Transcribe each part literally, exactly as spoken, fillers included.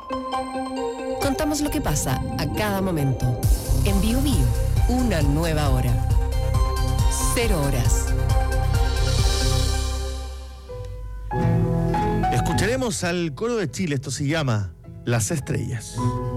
Contamos lo que pasa a cada momento. En Bio Bio, una nueva hora. Cero horas. Escucharemos al coro de Chile, esto se llama Las Estrellas.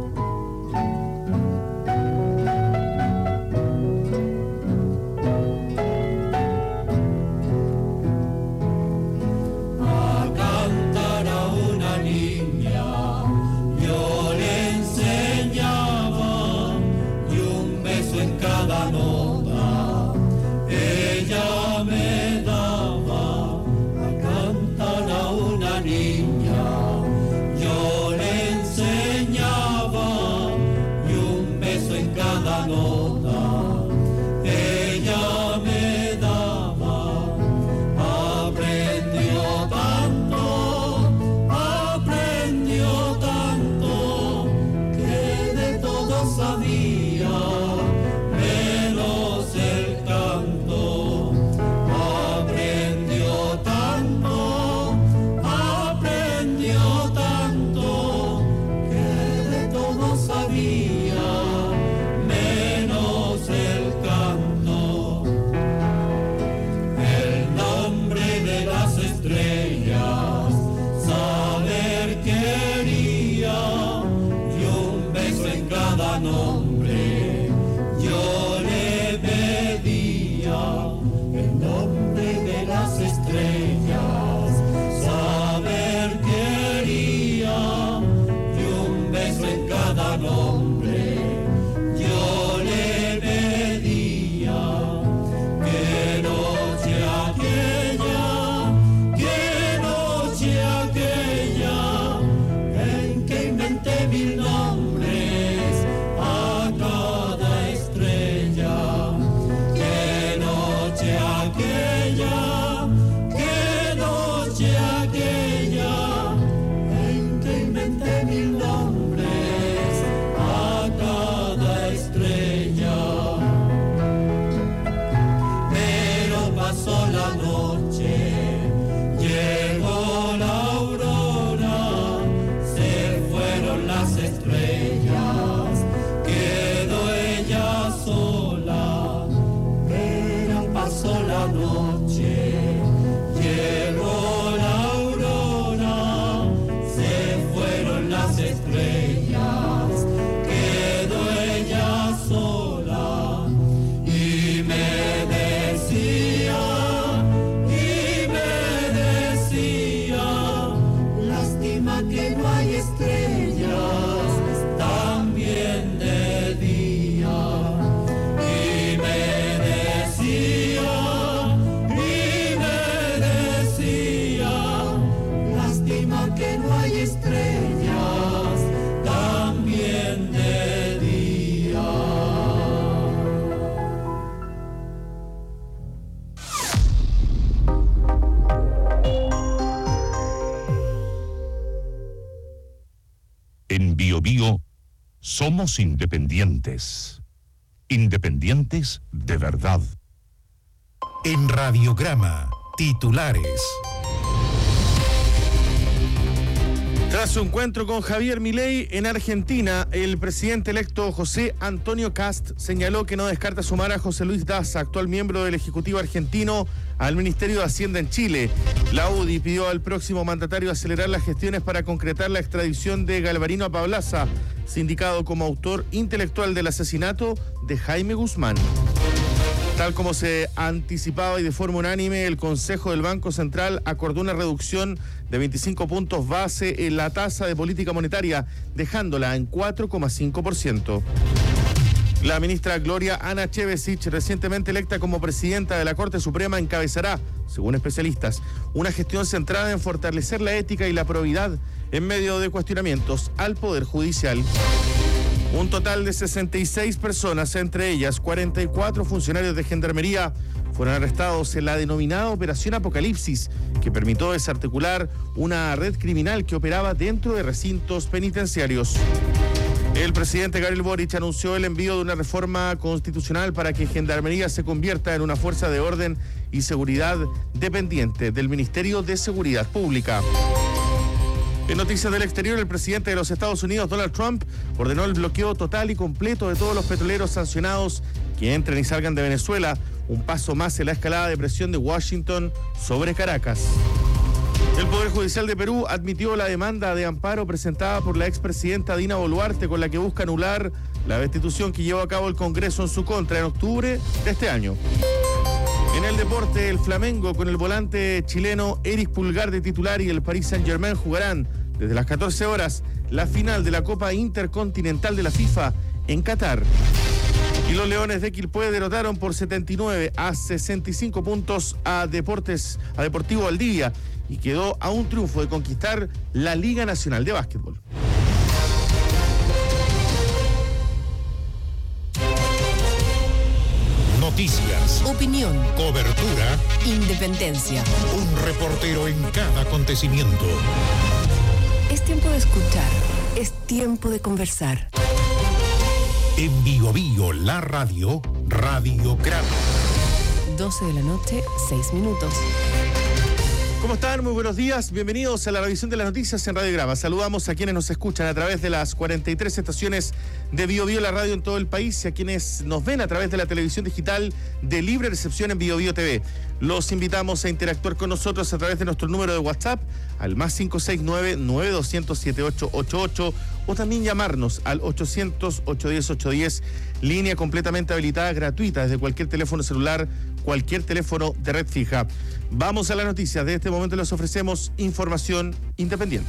En Bio Bio somos independientes. Independientes de verdad. En Radiograma, titulares. Tras su encuentro con Javier Milei en Argentina, el presidente electo José Antonio Kast señaló que no descarta sumar a José Luis Daza, actual miembro del Ejecutivo argentino, al Ministerio de Hacienda en Chile. La U D I pidió al próximo mandatario acelerar las gestiones para concretar la extradición de Galvarino Apablaza, sindicado como autor intelectual del asesinato de Jaime Guzmán. Tal como se anticipaba y de forma unánime, el Consejo del Banco Central acordó una reducción de veinticinco puntos base en la tasa de política monetaria, dejándola en cuatro coma cinco por ciento. La ministra Gloria Ana Chevesich, recientemente electa como presidenta de la Corte Suprema, encabezará, según especialistas, una gestión centrada en fortalecer la ética y la probidad en medio de cuestionamientos al Poder Judicial. Un total de sesenta y seis personas, entre ellas cuarenta y cuatro funcionarios de Gendarmería, fueron arrestados en la denominada Operación Apocalipsis, que permitió desarticular una red criminal que operaba dentro de recintos penitenciarios. El presidente Gabriel Boric anunció el envío de una reforma constitucional para que Gendarmería se convierta en una fuerza de orden y seguridad dependiente del Ministerio de Seguridad Pública. En noticias del exterior, el presidente de los Estados Unidos, Donald Trump, ordenó el bloqueo total y completo de todos los petroleros sancionados que entren y salgan de Venezuela, un paso más en la escalada de presión de Washington sobre Caracas. El Poder Judicial de Perú admitió la demanda de amparo presentada por la expresidenta Dina Boluarte, con la que busca anular la destitución que llevó a cabo el Congreso en su contra en octubre de este año. En el deporte, el Flamengo con el volante chileno Eric Pulgar de titular y el Paris Saint-Germain jugarán desde las catorce horas la final de la Copa Intercontinental de la FIFA en Qatar. Y los Leones de Quilpué derrotaron por setenta y nueve a sesenta y cinco puntos a Deportes, a Deportivo Valdivia, y quedó a un triunfo de conquistar la Liga Nacional de Básquetbol. Noticias, Opinión, cobertura, independencia. un reportero en cada acontecimiento. Es tiempo de escuchar, es tiempo de conversar. En Bio Bio, la radio, Radiograma. doce de la noche, seis minutos. ¿Cómo están? Muy buenos días. Bienvenidos a la revisión de las noticias en Radiograma. Saludamos a quienes nos escuchan a través de las cuarenta y tres estaciones de Bio Bio, la radio en todo el país, y a quienes nos ven a través de la televisión digital de libre recepción en Bio Bio T V. Los invitamos a interactuar con nosotros a través de nuestro número de WhatsApp al más cinco seis nueve, nueve dos cero cero, siete ocho ocho ocho, o también llamarnos al ochocientos, ochocientos diez, ochocientos diez, línea completamente habilitada, gratuita, desde cualquier teléfono celular, cualquier teléfono de red fija. Vamos a las noticias. De este momento les ofrecemos información independiente.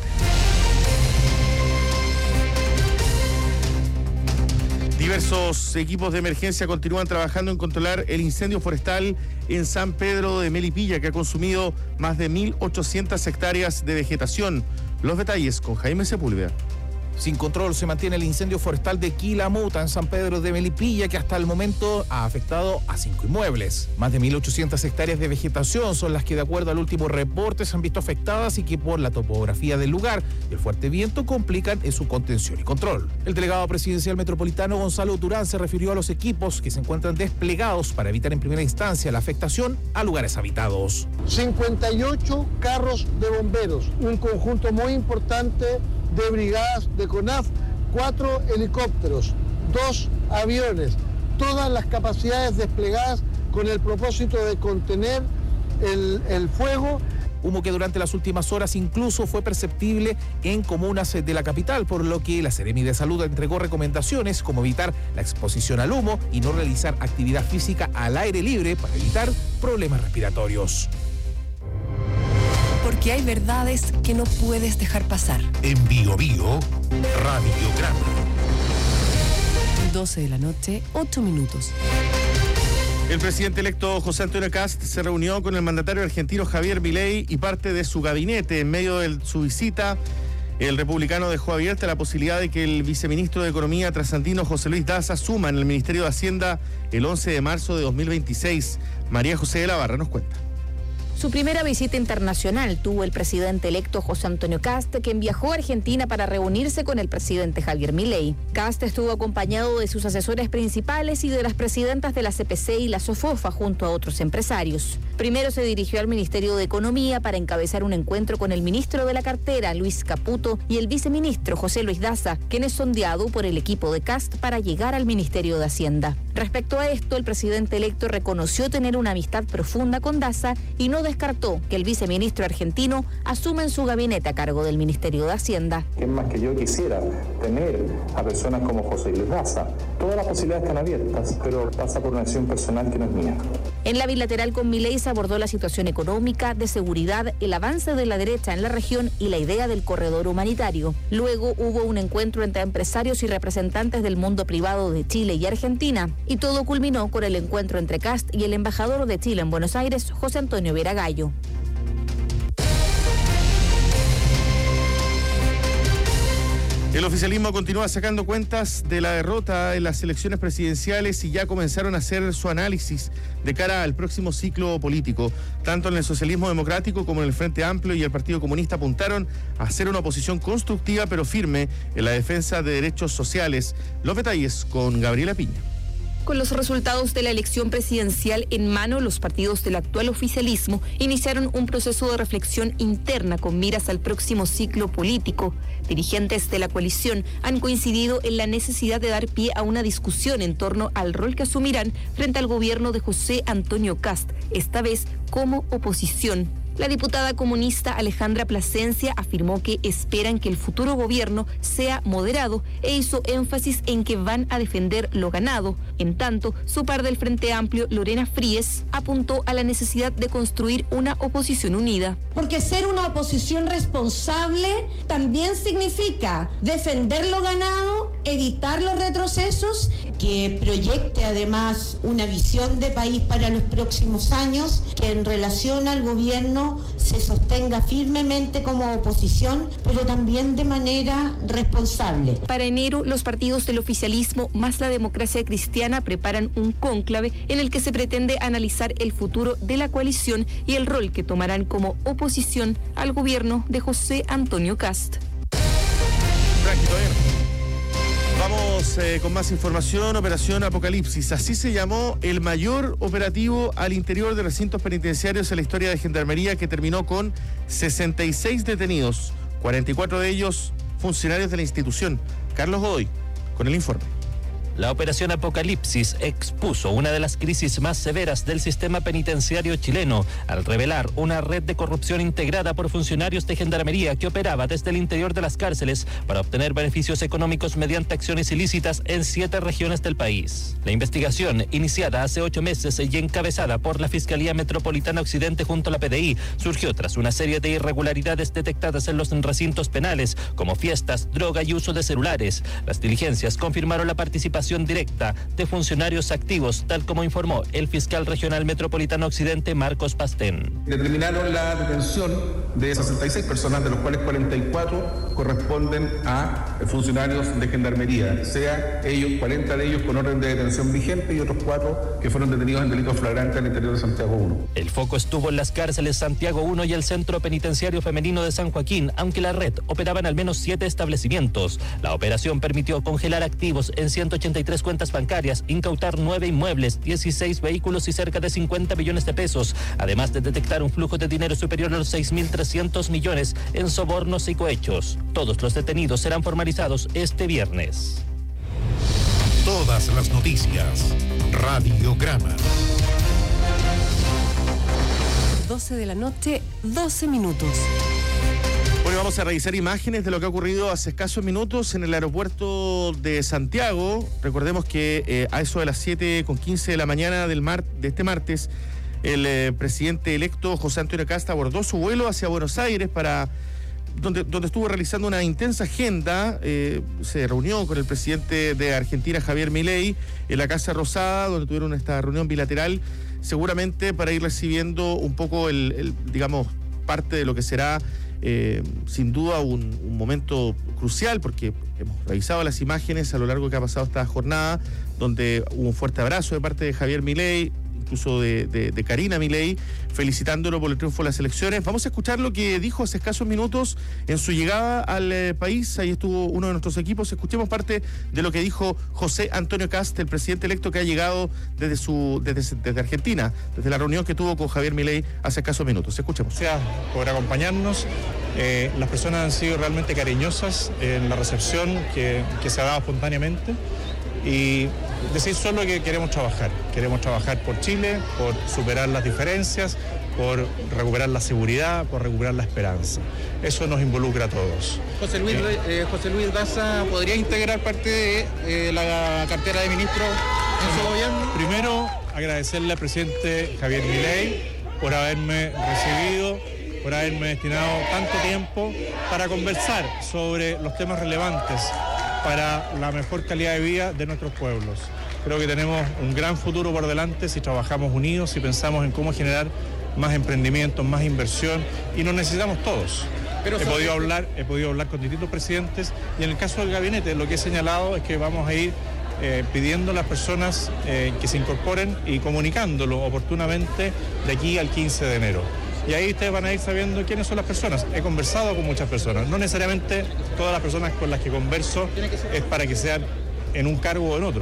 Diversos equipos de emergencia continúan trabajando en controlar el incendio forestal en San Pedro de Melipilla, que ha consumido más de mil ochocientas hectáreas de vegetación. Los detalles con Jaime Sepúlveda. Sin control se mantiene el incendio forestal de Quilamuta en San Pedro de Melipilla, que hasta el momento ha afectado a cinco inmuebles. Más de mil ochocientas hectáreas de vegetación son las que, de acuerdo al último reporte, se han visto afectadas y que, por la topografía del lugar y el fuerte viento, complican en su contención y control. El delegado presidencial metropolitano Gonzalo Durán se refirió a los equipos que se encuentran desplegados para evitar en primera instancia la afectación a lugares habitados. cincuenta y ocho carros de bomberos, un conjunto muy importante de brigadas de CONAF, cuatro helicópteros, dos aviones, todas las capacidades desplegadas con el propósito de contener el, el fuego. Humo que durante las últimas horas incluso fue perceptible en comunas de la capital, por lo que la Seremi de Salud entregó recomendaciones como evitar la exposición al humo y no realizar actividad física al aire libre para evitar problemas respiratorios. Porque hay verdades que no puedes dejar pasar. En Bio Bio, Radiograma. doce de la noche, ocho minutos. El presidente electo José Antonio Kast se reunió con el mandatario argentino Javier Milei y parte de su gabinete. En medio de su visita, el republicano dejó abierta la posibilidad de que el viceministro de Economía trasandino José Luis Daza asuma en el Ministerio de Hacienda el once de marzo de dos mil veintiséis. María José de la Barra nos cuenta. Su primera visita internacional tuvo el presidente electo José Antonio Kast, quien viajó a Argentina para reunirse con el presidente Javier Milei. Kast estuvo acompañado de sus asesores principales y de las presidentas de la C P C y la SOFOFA junto a otros empresarios. Primero se dirigió al Ministerio de Economía para encabezar un encuentro con el ministro de la cartera, Luis Caputo, y el viceministro José Luis Daza, quien es sondeado por el equipo de Kast para llegar al Ministerio de Hacienda. Respecto a esto, el presidente electo reconoció tener una amistad profunda con Daza y no descartó que el viceministro argentino asuma en su gabinete a cargo del Ministerio de Hacienda. ¿Qué más que yo quisiera tener a personas como José Luis Daza? Todas las posibilidades están abiertas, pero pasa por una decisión personal que no es mía. En la bilateral con Milei se abordó la situación económica, de seguridad, el avance de la derecha en la región y la idea del corredor humanitario. Luego hubo un encuentro entre empresarios y representantes del mundo privado de Chile y Argentina, y todo culminó con el encuentro entre Kast y el embajador de Chile en Buenos Aires, José Antonio Veragallo. El oficialismo continúa sacando cuentas de la derrota en las elecciones presidenciales y ya comenzaron a hacer su análisis de cara al próximo ciclo político. Tanto en el socialismo democrático como en el Frente Amplio y el Partido Comunista apuntaron a hacer una oposición constructiva pero firme en la defensa de derechos sociales. Los detalles con Gabriela Piña. Con los resultados de la elección presidencial en mano, los partidos del actual oficialismo iniciaron un proceso de reflexión interna con miras al próximo ciclo político. Dirigentes de la coalición han coincidido en la necesidad de dar pie a una discusión en torno al rol que asumirán frente al gobierno de José Antonio Kast, esta vez como oposición. La diputada comunista Alejandra Plasencia afirmó que esperan que el futuro gobierno sea moderado e hizo énfasis en que van a defender lo ganado. En tanto, su par del Frente Amplio, Lorena Fríes, apuntó a la necesidad de construir una oposición unida. Porque ser una oposición responsable también significa defender lo ganado, evitar los retrocesos, que proyecte además una visión de país para los próximos años, que en relación al gobierno se sostenga firmemente como oposición, pero también de manera responsable. Para enero, los partidos del oficialismo más la Democracia Cristiana preparan un cónclave en el que se pretende analizar el futuro de la coalición y el rol que tomarán como oposición al gobierno de José Antonio Kast. Vamos eh, con más información. Operación Apocalipsis. Así se llamó el mayor operativo al interior de recintos penitenciarios en la historia de Gendarmería, que terminó con sesenta y seis detenidos, cuarenta y cuatro de ellos funcionarios de la institución. Carlos Godoy, con el informe. La operación Apocalipsis expuso una de las crisis más severas del sistema penitenciario chileno al revelar una red de corrupción integrada por funcionarios de Gendarmería que operaba desde el interior de las cárceles para obtener beneficios económicos mediante acciones ilícitas en siete regiones del país. La investigación, iniciada hace ocho meses y encabezada por la Fiscalía Metropolitana Occidente junto a la P D I, surgió tras una serie de irregularidades detectadas en los recintos penales, como fiestas, droga y uso de celulares. Las diligencias confirmaron la participación directa de funcionarios activos, tal como informó el fiscal regional metropolitano Occidente, Marcos Pastén. Determinaron la detención de sesenta y seis personas, de los cuales cuarenta y cuatro corresponden a funcionarios de Gendarmería, sea ellos, cuarenta de ellos con orden de detención vigente y otros cuatro que fueron detenidos en delitos flagrantes al interior de Santiago uno. El foco estuvo en las cárceles Santiago uno y el Centro Penitenciario Femenino de San Joaquín, aunque la red operaba en al menos siete establecimientos. La operación permitió congelar activos en ciento ochenta y tres cuentas bancarias, incautar nueve inmuebles, dieciséis vehículos y cerca de cincuenta millones de pesos, además de detectar un flujo de dinero superior a los seis mil trescientos millones en sobornos y cohechos. Todos los detenidos serán formalizados este viernes. Todas las noticias. Radiograma. doce de la noche, doce minutos. Bueno, vamos a revisar imágenes de lo que ha ocurrido hace escasos minutos en el aeropuerto de Santiago. Recordemos que eh, a eso de las siete con quince de la mañana del mar, de este martes, el eh, presidente electo José Antonio Kast abordó su vuelo hacia Buenos Aires para donde, donde estuvo realizando una intensa agenda. Eh, se reunió con el presidente de Argentina, Javier Milei, en la Casa Rosada, donde tuvieron esta reunión bilateral, seguramente para ir recibiendo un poco el, el digamos, parte de lo que será Eh, sin duda un, un momento crucial, porque hemos revisado las imágenes a lo largo que ha pasado esta jornada, donde hubo un fuerte abrazo de parte de Javier Milei, incluso de, de, de Karina Milei, felicitándolo por el triunfo de las elecciones. Vamos a escuchar lo que dijo hace escasos minutos en su llegada al eh, país. Ahí estuvo uno de nuestros equipos. Escuchemos parte de lo que dijo José Antonio Kast, el presidente electo que ha llegado desde su desde, desde Argentina, desde la reunión que tuvo con Javier Milei hace escasos minutos. Escuchemos. Gracias por acompañarnos. Eh, las personas han sido realmente cariñosas en la recepción que, que se ha dado espontáneamente. Y decir solo que queremos trabajar, queremos trabajar por Chile, por superar las diferencias, por recuperar la seguridad, por recuperar la esperanza. Eso nos involucra a todos. José Luis, eh, eh, José Luis Daza, ¿podría integrar parte de eh, la cartera de ministro en su gobierno? Primero, agradecerle al presidente Javier Milei por haberme recibido, por haberme destinado tanto tiempo para conversar sobre los temas relevantes para la mejor calidad de vida de nuestros pueblos. Creo que tenemos un gran futuro por delante si trabajamos unidos, si pensamos en cómo generar más emprendimientos, más inversión, y nos necesitamos todos. Pero he, podido hablar, he podido hablar con distintos presidentes, y en el caso del gabinete lo que he señalado es que vamos a ir eh, pidiendo a las personas eh, que se incorporen y comunicándolo oportunamente de aquí al quince de enero. Y ahí ustedes van a ir sabiendo quiénes son las personas. He conversado con muchas personas. No necesariamente todas las personas con las que converso es para que sean en un cargo o en otro.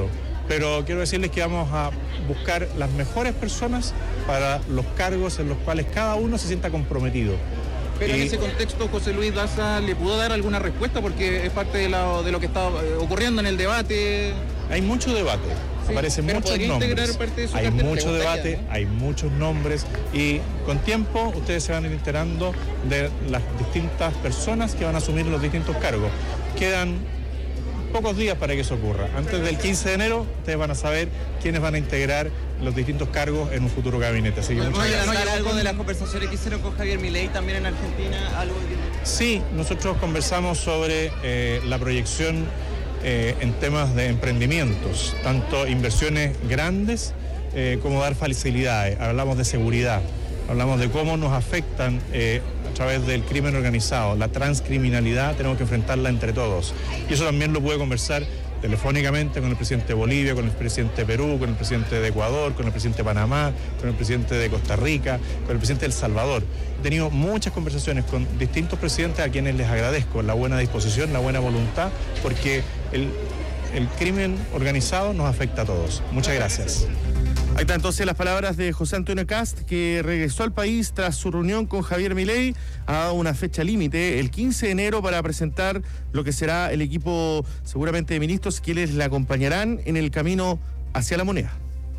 pero quiero decirles que vamos a buscar las mejores personas para los cargos en los cuales cada uno se sienta comprometido. Pero y... en ese contexto, José Luis Daza le pudo dar alguna respuesta porque es parte de, la, de lo que está ocurriendo en el debate. Hay mucho debate, sí, aparecen muchos nombres, parte de su hay mucho debate, ¿no? Hay muchos nombres y con tiempo ustedes se van a ir enterando de las distintas personas que van a asumir los distintos cargos. Quedan pocos días para que eso ocurra. Antes del quince de enero ustedes van a saber quiénes van a integrar los distintos cargos en un futuro gabinete. Así que ¿No muchas gracias. ¿No hay algo de las conversaciones que hicieron con Javier Milei también en Argentina? Algo que... Sí, nosotros conversamos sobre eh, la proyección eh, en temas de emprendimientos, tanto inversiones grandes eh, como dar facilidades. Hablamos de seguridad, hablamos de cómo nos afectan eh, a través del crimen organizado, la transcriminalidad, tenemos que enfrentarla entre todos. Y eso también lo pude conversar telefónicamente con el presidente de Bolivia, con el presidente de Perú, con el presidente de Ecuador, con el presidente de Panamá, con el presidente de Costa Rica, con el presidente de El Salvador. He tenido muchas conversaciones con distintos presidentes a quienes les agradezco la buena disposición, la buena voluntad, porque el, el crimen organizado nos afecta a todos. Muchas gracias. Ahí están entonces las palabras de José Antonio Kast, que regresó al país tras su reunión con Javier Milei. Ha dado una fecha límite, el quince de enero, para presentar lo que será el equipo seguramente de ministros quienes le acompañarán en el camino hacia la moneda.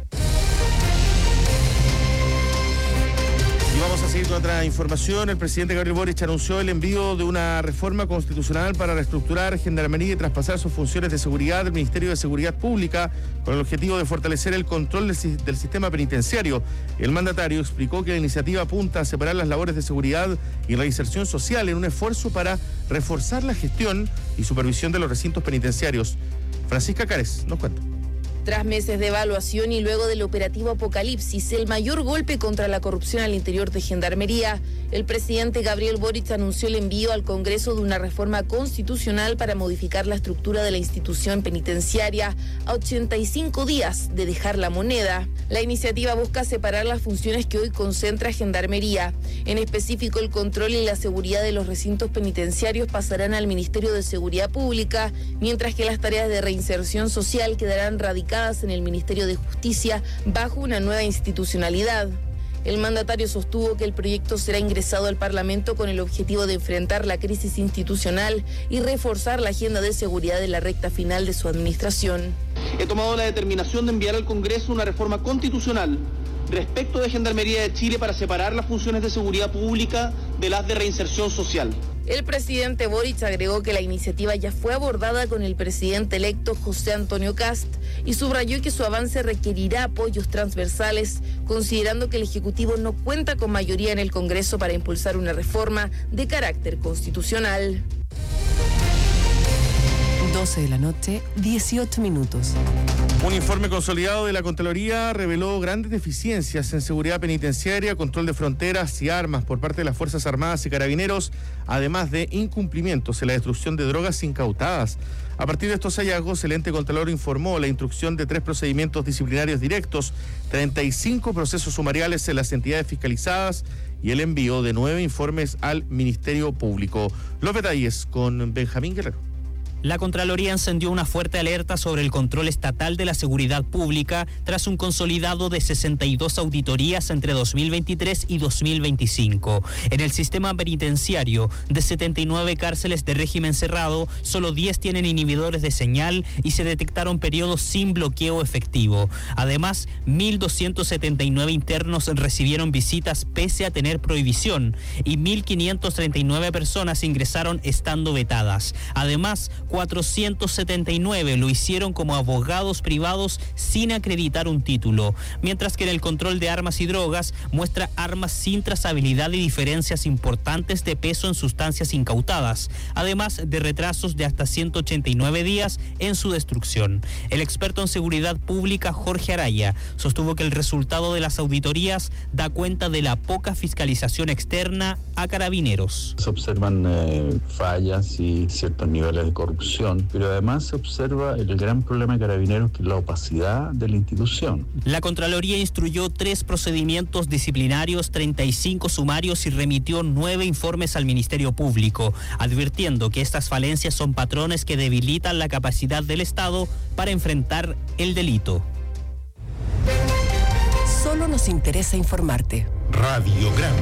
Y vamos a seguir con otra información. El presidente Gabriel Boric anunció el envío de una reforma constitucional para reestructurar Gendarmería y traspasar sus funciones de seguridad del Ministerio de Seguridad Pública con el objetivo de fortalecer el control del, del sistema penitenciario. El mandatario explicó que la iniciativa apunta a separar las labores de seguridad y reinserción social en un esfuerzo para reforzar la gestión y supervisión de los recintos penitenciarios. Francisca Cárez nos cuenta. Tras meses de evaluación y luego del operativo Apocalipsis, el mayor golpe contra la corrupción al interior de Gendarmería, el presidente Gabriel Boric anunció el envío al Congreso de una reforma constitucional para modificar la estructura de la institución penitenciaria a ochenta y cinco días de dejar la moneda. La iniciativa busca separar las funciones que hoy concentra Gendarmería. En específico, el control y la seguridad de los recintos penitenciarios pasarán al Ministerio de Seguridad Pública, mientras que las tareas de reinserción social quedarán radicadas en el Ministerio de Justicia bajo una nueva institucionalidad. El mandatario sostuvo que el proyecto será ingresado al Parlamento con el objetivo de enfrentar la crisis institucional y reforzar la agenda de seguridad en la recta final de su administración. He tomado la determinación de enviar al Congreso una reforma constitucional respecto de Gendarmería de Chile para separar las funciones de seguridad pública de las de reinserción social. El presidente Boric agregó que la iniciativa ya fue abordada con el presidente electo José Antonio Kast y subrayó que su avance requerirá apoyos transversales, considerando que el Ejecutivo no cuenta con mayoría en el Congreso para impulsar una reforma de carácter constitucional. doce de la noche, dieciocho minutos. Un informe consolidado de la Contraloría reveló grandes deficiencias en seguridad penitenciaria, control de fronteras y armas por parte de las Fuerzas Armadas y Carabineros, además de incumplimientos en la destrucción de drogas incautadas. A partir de estos hallazgos, el ente Contralor informó la instrucción de tres procedimientos disciplinarios directos, treinta y cinco procesos sumariales en las entidades fiscalizadas y el envío de nueve informes al Ministerio Público. Los detalles con Benjamín Guerrero. La Contraloría encendió una fuerte alerta sobre el control estatal de la seguridad pública tras un consolidado de sesenta y dos auditorías entre dos mil veintitrés y dos mil veinticinco. En el sistema penitenciario, de setenta y nueve cárceles de régimen cerrado, solo diez tienen inhibidores de señal y se detectaron periodos sin bloqueo efectivo. Además, mil doscientos setenta y nueve internos recibieron visitas pese a tener prohibición y mil quinientas treinta y nueve personas ingresaron estando vetadas. Además, cuatrocientos setenta y nueve lo hicieron como abogados privados sin acreditar un título, mientras que en el control de armas y drogas muestra armas sin trazabilidad y diferencias importantes de peso en sustancias incautadas, además de retrasos de hasta ciento ochenta y nueve días en su destrucción. El experto en seguridad pública Jorge Araya sostuvo que el resultado de las auditorías da cuenta de la poca fiscalización externa a Carabineros. Se observan eh, fallas y ciertos niveles de corrupción instrucción, pero además se observa el gran problema de Carabineros, que es la opacidad de la institución. La Contraloría instruyó tres procedimientos disciplinarios, treinta y cinco sumarios y remitió nueve informes al Ministerio Público, advirtiendo que estas falencias son patrones que debilitan la capacidad del Estado para enfrentar el delito. Solo nos interesa informarte. Radiograma.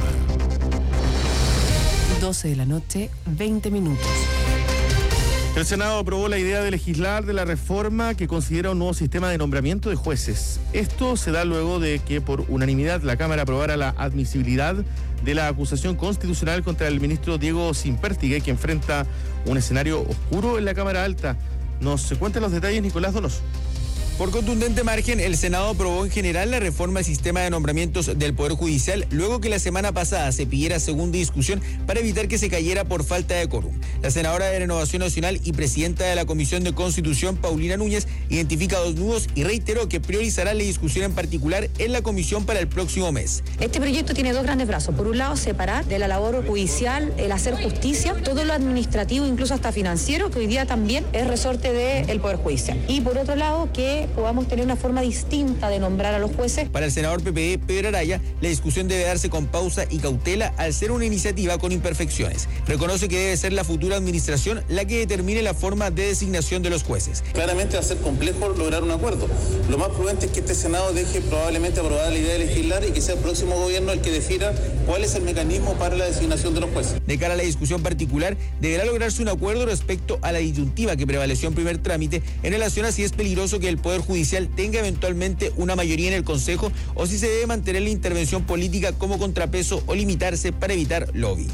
doce de la noche, veinte minutos. El Senado aprobó la idea de legislar de la reforma que considera un nuevo sistema de nombramiento de jueces. Esto se da luego de que por unanimidad la Cámara aprobara la admisibilidad de la acusación constitucional contra el ministro Diego Sínpertiga, que enfrenta un escenario oscuro en la Cámara Alta. Nos cuentan los detalles Nicolás Donoso. Por contundente margen, el Senado aprobó en general la reforma al sistema de nombramientos del Poder Judicial, luego que la semana pasada se pidiera segunda discusión para evitar que se cayera por falta de quórum. La senadora de Renovación Nacional y presidenta de la Comisión de Constitución, Paulina Núñez, identifica dos nudos y reiteró que priorizará la discusión en particular en la comisión para el próximo mes. Este proyecto tiene dos grandes brazos. Por un lado, separar de la labor judicial el hacer justicia, todo lo administrativo, incluso hasta financiero, que hoy día también es resorte del Poder Judicial. Y por otro lado, que podamos tener una forma distinta de nombrar a los jueces. Para el senador P P D, Pedro Araya, la discusión debe darse con pausa y cautela al ser una iniciativa con imperfecciones. Reconoce que debe ser la futura administración la que determine la forma de designación de los jueces. Claramente va a ser complejo lograr un acuerdo. Lo más prudente es que este Senado deje probablemente aprobada la idea de legislar y que sea el próximo gobierno el que defina cuál es el mecanismo para la designación de los jueces. De cara a la discusión particular, deberá lograrse un acuerdo respecto a la disyuntiva que prevaleció en primer trámite en relación a si es peligroso que el Poder Judicial tenga eventualmente una mayoría en el Consejo o si se debe mantener la intervención política como contrapeso o limitarse para evitar lobby.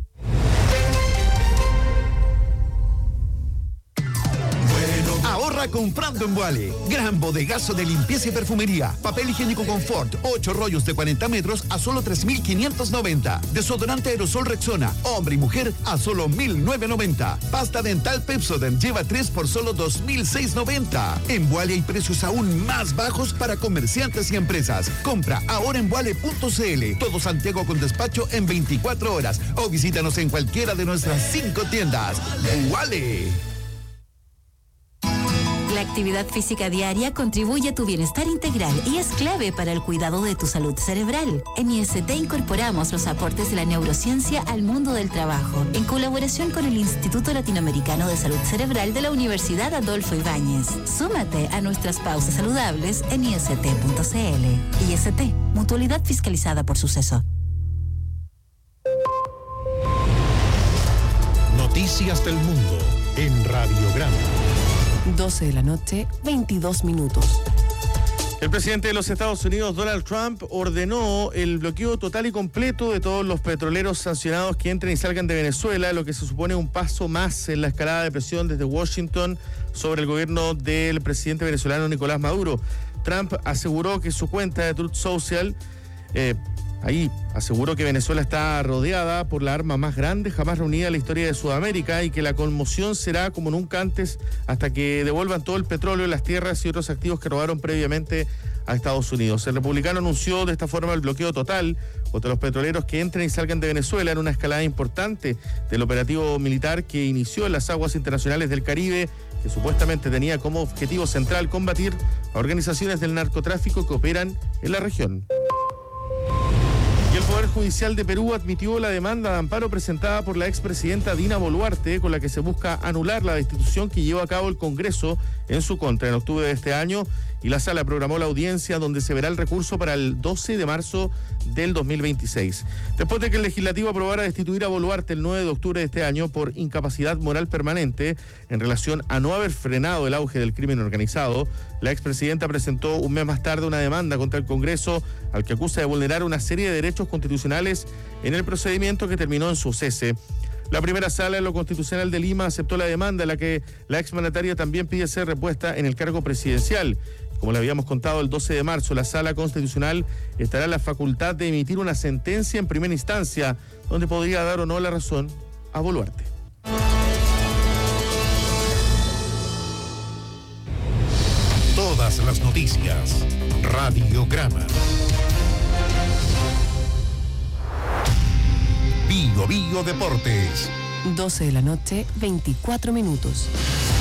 Ahorra comprando en Vuale. Gran bodegazo de limpieza y perfumería. Papel higiénico Confort, ocho rollos de cuarenta metros a solo tres mil quinientos noventa. Desodorante aerosol Rexona, hombre y mujer a solo mil novecientos noventa. Pasta dental Pepsodent lleva tres por solo dos mil seiscientos noventa. En Vuale hay precios aún más bajos para comerciantes y empresas. Compra ahora en vuale punto c l. Todo Santiago con despacho en veinticuatro horas. O visítanos en cualquiera de nuestras cinco tiendas. Vuale. La actividad física diaria contribuye a tu bienestar integral y es clave para el cuidado de tu salud cerebral. En I S T incorporamos los aportes de la neurociencia al mundo del trabajo, en colaboración con el Instituto Latinoamericano de Salud Cerebral de la Universidad Adolfo Ibáñez. Súmate a nuestras pausas saludables en i s t punto c l. I S T, mutualidad fiscalizada por Suceso. Noticias del mundo en Radiograma. doce de la noche, veintidós minutos. El presidente de los Estados Unidos, Donald Trump, ordenó el bloqueo total y completo de todos los petroleros sancionados que entren y salgan de Venezuela, lo que se supone un paso más en la escalada de presión desde Washington sobre el gobierno del presidente venezolano Nicolás Maduro. Trump aseguró que su cuenta de Truth Social, eh, ahí aseguró que Venezuela está rodeada por la arma más grande jamás reunida en la historia de Sudamérica y que la conmoción será como nunca antes hasta que devuelvan todo el petróleo, las tierras y otros activos que robaron previamente a Estados Unidos. El republicano anunció de esta forma el bloqueo total contra los petroleros que entren y salgan de Venezuela en una escalada importante del operativo militar que inició en las aguas internacionales del Caribe, que supuestamente tenía como objetivo central combatir a organizaciones del narcotráfico que operan en la región. Y el Poder Judicial de Perú admitió la demanda de amparo presentada por la expresidenta Dina Boluarte, con la que se busca anular la destitución que llevó a cabo el Congreso en su contra en octubre de este año, y la sala programó la audiencia donde se verá el recurso para el doce de marzo del dos mil veintiséis. Después de que el legislativo aprobara destituir a Boluarte el nueve de octubre de este año por incapacidad moral permanente en relación a no haber frenado el auge del crimen organizado, la expresidenta presentó un mes más tarde una demanda contra el Congreso al que acusa de vulnerar una serie de derechos constitucionales en el procedimiento que terminó en su cese. La primera sala de lo constitucional de Lima aceptó la demanda, en la que la exmandataria también pide ser repuesta en el cargo presidencial. Como le habíamos contado, el doce de marzo la sala constitucional estará en la facultad de emitir una sentencia en primera instancia, donde podría dar o no la razón a Boluarte. Todas las noticias. Radiograma. Bio Bio Deportes. doce de la noche, veinticuatro minutos.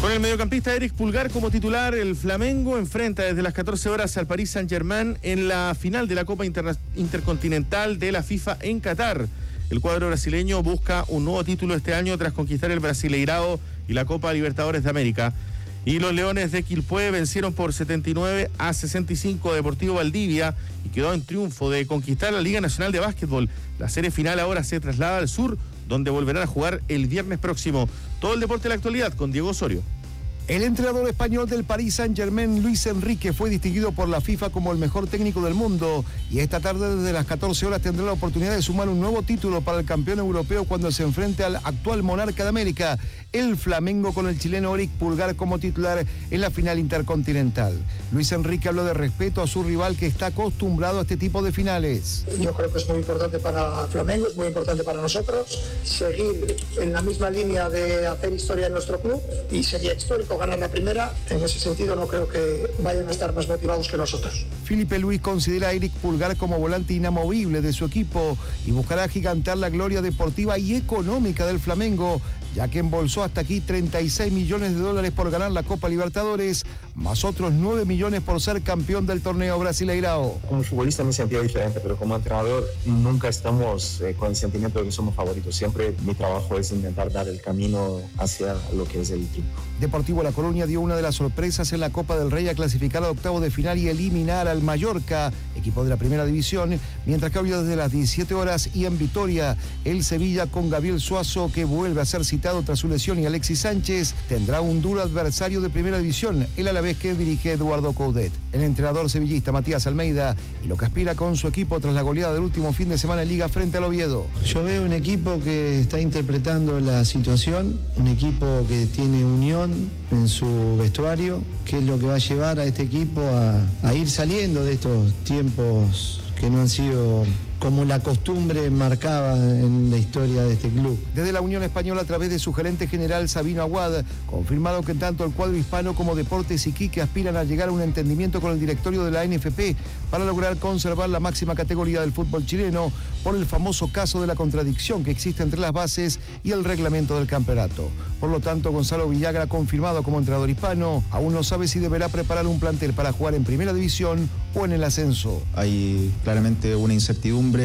Con el mediocampista Eric Pulgar como titular, el Flamengo enfrenta desde las catorce horas al Paris Saint-Germain en la final de la Copa Interna- Intercontinental de la FIFA en Qatar. El cuadro brasileño busca un nuevo título este año tras conquistar el Brasileirao y la Copa Libertadores de América. Y los Leones de Quilpué vencieron por setenta y nueve a sesenta y cinco a Deportivo Valdivia y quedó en triunfo de conquistar la Liga Nacional de Básquetbol. La serie final ahora se traslada al sur, donde volverán a jugar el viernes próximo. Todo el deporte de la actualidad con Diego Osorio. El entrenador español del Paris Saint-Germain, Luis Enrique, fue distinguido por la FIFA como el mejor técnico del mundo y esta tarde desde las catorce horas tendrá la oportunidad de sumar un nuevo título para el campeón europeo cuando se enfrente al actual monarca de América, el Flamengo, con el chileno Eric Pulgar como titular en la final intercontinental. Luis Enrique habló de respeto a su rival que está acostumbrado a este tipo de finales. Yo creo que es muy importante para Flamengo, es muy importante para nosotros seguir en la misma línea de hacer historia en nuestro club y sería histórico ganar la primera. En ese sentido no creo que vayan a estar más motivados que nosotros. Felipe Luis considera a Eric Pulgar como volante inamovible de su equipo y buscará gigantear la gloria deportiva y económica del Flamengo, ya que embolsó hasta aquí treinta y seis millones de dólares por ganar la Copa Libertadores, más otros nueve millones por ser campeón del torneo Brasileirao. Como futbolista me sentía diferente, pero como entrenador nunca estamos eh, con el sentimiento de que somos favoritos. Siempre mi trabajo es intentar dar el camino hacia lo que es el equipo. Deportivo La Coruña dio una de las sorpresas en la Copa del Rey a clasificar a octavos de final y eliminar al Mallorca, equipo de la primera división, mientras que hoy desde las diecisiete horas y en Vitoria, el Sevilla con Gabriel Suazo, que vuelve a ser citado tras su lesión, y Alexis Sánchez tendrá un duro adversario de primera división, el Alavés que dirige Eduardo Coudet. El entrenador sevillista Matías Almeida y lo que aspira con su equipo tras la goleada del último fin de semana en Liga frente al Oviedo. Yo veo un equipo que está interpretando la situación, un equipo que tiene unión en su vestuario, que es lo que va a llevar a este equipo a, a ir saliendo de estos tiempos que no han sido como la costumbre marcaba en la historia de este club. Desde la Unión Española, a través de su gerente general Sabino Aguad, confirmado que tanto el cuadro hispano como Deportes Iquique aspiran a llegar a un entendimiento con el directorio de la N F P para lograr conservar la máxima categoría del fútbol chileno por el famoso caso de la contradicción que existe entre las bases y el reglamento del campeonato. Por lo tanto, Gonzalo Villagra, confirmado como entrenador hispano, aún no sabe si deberá preparar un plantel para jugar en primera división o en el ascenso. Hay claramente una incertidumbre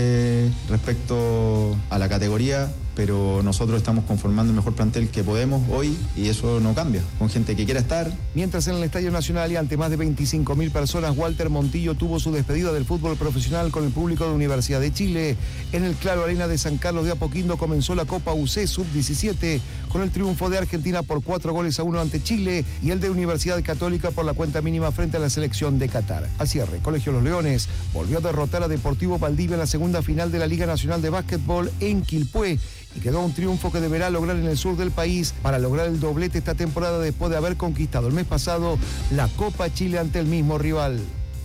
respecto a la categoría, pero nosotros estamos conformando el mejor plantel que podemos hoy y eso no cambia, con gente que quiera estar. Mientras en el Estadio Nacional y ante más de veinticinco mil personas, Walter Montillo tuvo su despedida del fútbol profesional con el público de Universidad de Chile. En el Claro Arena de San Carlos de Apoquindo comenzó la Copa U C sub diecisiete con el triunfo de Argentina por cuatro goles a uno ante Chile y el de Universidad Católica por la cuenta mínima frente a la selección de Qatar. Al cierre, Colegio Los Leones volvió a derrotar a Deportivo Valdivia en la segunda final de la Liga Nacional de Básquetbol en Quilpué y quedó un triunfo que deberá lograr en el sur del país para lograr el doblete esta temporada después de haber conquistado el mes pasado la Copa Chile ante el mismo rival.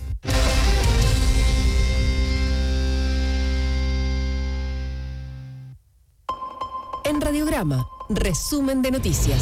En Radiograma, resumen de noticias.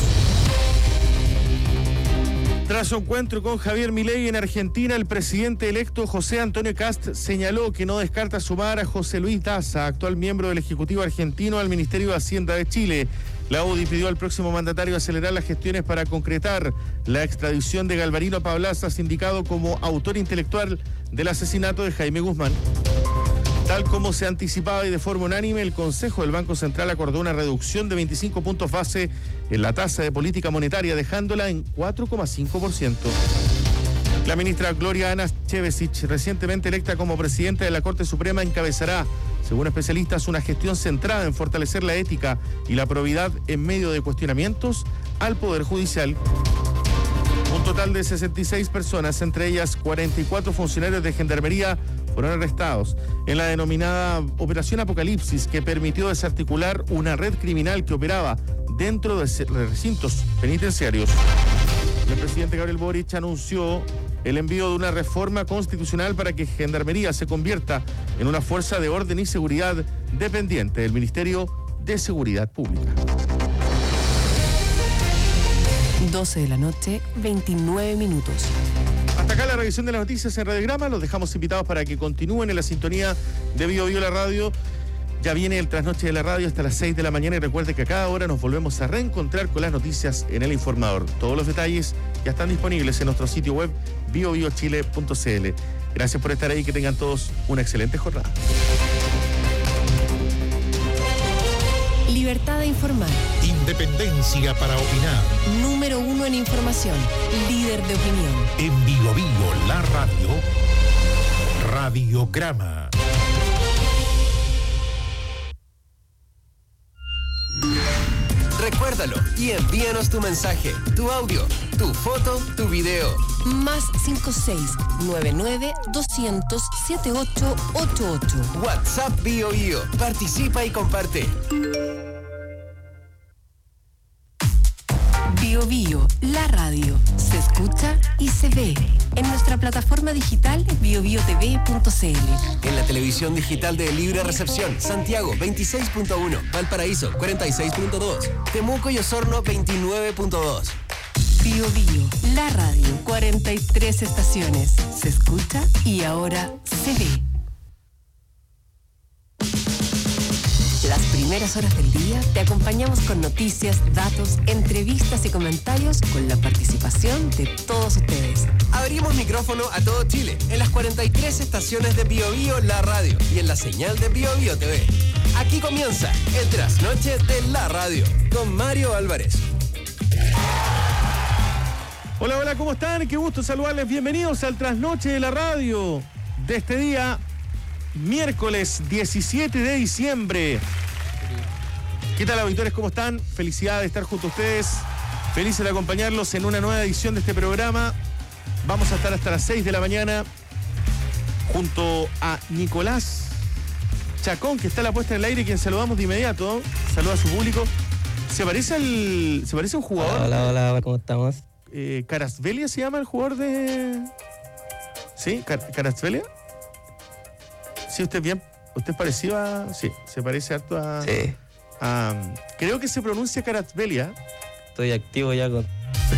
Tras su encuentro con Javier Milei en Argentina, el presidente electo José Antonio Kast señaló que no descarta sumar a José Luis Daza, actual miembro del Ejecutivo argentino, al Ministerio de Hacienda de Chile. La U D I pidió al próximo mandatario acelerar las gestiones para concretar la extradición de Galvarino Pablaza, sindicado como autor intelectual del asesinato de Jaime Guzmán. Tal como se anticipaba y de forma unánime, el Consejo del Banco Central acordó una reducción de veinticinco puntos base en la tasa de política monetaria, dejándola en cuatro coma cinco por ciento. La ministra Gloria Ana Chevesic, recientemente electa como presidenta de la Corte Suprema, encabezará, según especialistas, una gestión centrada en fortalecer la ética y la probidad en medio de cuestionamientos al Poder Judicial. Un total de sesenta y seis personas, entre ellas cuarenta y cuatro funcionarios de Gendarmería, fueron arrestados en la denominada Operación Apocalipsis, que permitió desarticular una red criminal que operaba dentro de recintos penitenciarios. El presidente Gabriel Boric anunció el envío de una reforma constitucional para que Gendarmería se convierta en una fuerza de orden y seguridad dependiente del Ministerio de Seguridad Pública. doce de la noche, veintinueve minutos. Hasta acá la revisión de las noticias en Radiograma. Los dejamos invitados para que continúen en la sintonía de Bio Bio la Radio. Ya viene el Trasnoche de la Radio hasta las seis de la mañana y recuerde que a cada hora nos volvemos a reencontrar con las noticias en El Informador. Todos los detalles ya están disponibles en nuestro sitio web bio bio chile punto c l. Gracias por estar ahí y que tengan todos una excelente jornada. Libertad de informar. Independencia para opinar. Número uno en información. Líder de opinión. En Bio Bio, la radio. Radiograma. Recuérdalo y envíanos tu mensaje, tu audio, tu foto, tu video. Más cinco seis nueve nueve dos cero cero siete ocho ocho ocho. WhatsApp Bio Bio. Participa y comparte. Bio Bio, la radio. Se escucha y se ve. En nuestra plataforma digital bio bio t v punto c l. En la televisión digital de Libre Recepción, Santiago veintiséis punto uno, Valparaíso cuarenta y seis punto dos, Temuco y Osorno veintinueve punto dos. Bio Bio, la radio. cuarenta y tres estaciones. Se escucha y ahora se ve. Las primeras horas del día te acompañamos con noticias, datos, entrevistas y comentarios con la participación de todos ustedes. Abrimos micrófono a todo Chile en las cuarenta y tres estaciones de Bio Bio, la radio y en la señal de Bio Bio T V. Aquí comienza el Trasnoche de la Radio con Mario Álvarez. Hola, hola, ¿cómo están? Qué gusto saludarles. Bienvenidos al Trasnoche de la Radio de este día, miércoles diecisiete de diciembre. ¿Qué tal, auditores? ¿Cómo están? Felicidad de estar junto a ustedes. Felices de acompañarlos en una nueva edición de este programa. Vamos a estar hasta las seis de la mañana junto a Nicolás Chacón, que está a la puesta en el aire, quien saludamos de inmediato. Saluda a su público. ¿Se parece al, se parece a un jugador? Hola, hola, hola, ¿cómo estamos? Eh, ¿Karasvelia se llama el jugador de...? ¿Sí? ¿Car- ¿Karasvelia? Sí, usted bien, usted es parecido a... Sí, se parece harto a... Sí. a creo que se pronuncia Karasvelia. Estoy activo ya con...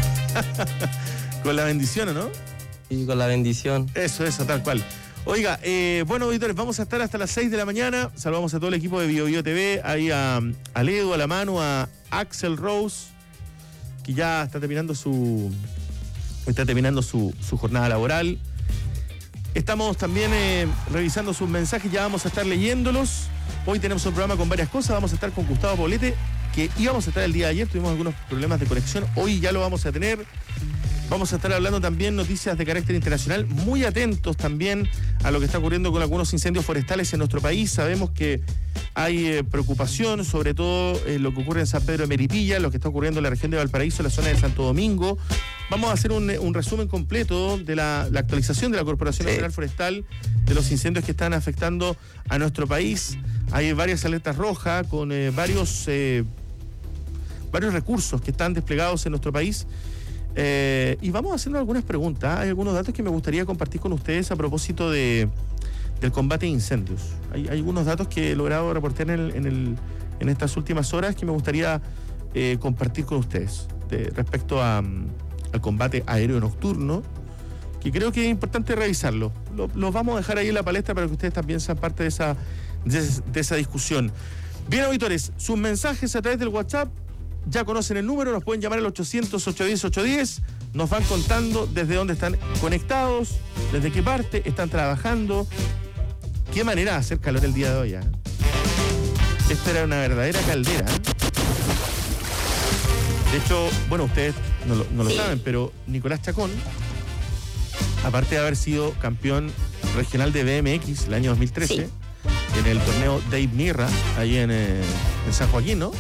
Con la bendición, ¿o no? Sí, con la bendición. Eso, eso, tal cual. Oiga, eh, bueno, auditores, vamos a estar hasta las seis de la mañana. Saludamos a todo el equipo de Bio Bio T V, ahí a, a Ledo, a la mano, a Axel Rose, que ya está terminando su está terminando su, su jornada laboral. Estamos también eh, revisando sus mensajes, ya vamos a estar leyéndolos. Hoy tenemos un programa con varias cosas, vamos a estar con Gustavo Poblete, que íbamos a estar el día de ayer, tuvimos algunos problemas de conexión, hoy ya lo vamos a tener. Vamos a estar hablando también noticias de carácter internacional, muy atentos también a lo que está ocurriendo con algunos incendios forestales en nuestro país. Sabemos que hay eh, preocupación, sobre todo en lo que ocurre en San Pedro de Melipilla, lo que está ocurriendo en la región de Valparaíso, en la zona de Santo Domingo. Vamos a hacer un, un resumen completo de la, la actualización de la Corporación Nacional Forestal de los incendios que están afectando a nuestro país. Hay varias alertas rojas con eh, varios, eh, varios recursos que están desplegados en nuestro país. Eh, y vamos a hacernos algunas preguntas. Hay algunos datos que me gustaría compartir con ustedes a propósito de, del combate a incendios. Hay, hay algunos datos que he logrado reportar en, el, en, el, en estas últimas horas que me gustaría eh, compartir con ustedes de, respecto a, al combate aéreo nocturno, que creo que es importante revisarlo. Lo, lo vamos a dejar ahí en la palestra para que ustedes también sean parte de esa, de, de esa discusión. Bien, auditores, sus mensajes a través del WhatsApp. Ya conocen el número, nos pueden llamar al ochocientos, ochocientos diez, ochocientos diez. Nos van contando desde dónde están conectados, desde qué parte están trabajando. Qué manera de hacer calor el día de hoy, ¿eh? Esta era una verdadera caldera, ¿eh? De hecho, bueno, ustedes no lo, no lo saben, pero Nicolás Chacón, aparte de haber sido campeón regional de B M X el año dos mil trece, sí, en el torneo Dave Mirra, ahí en, eh, en San Joaquín, ¿no?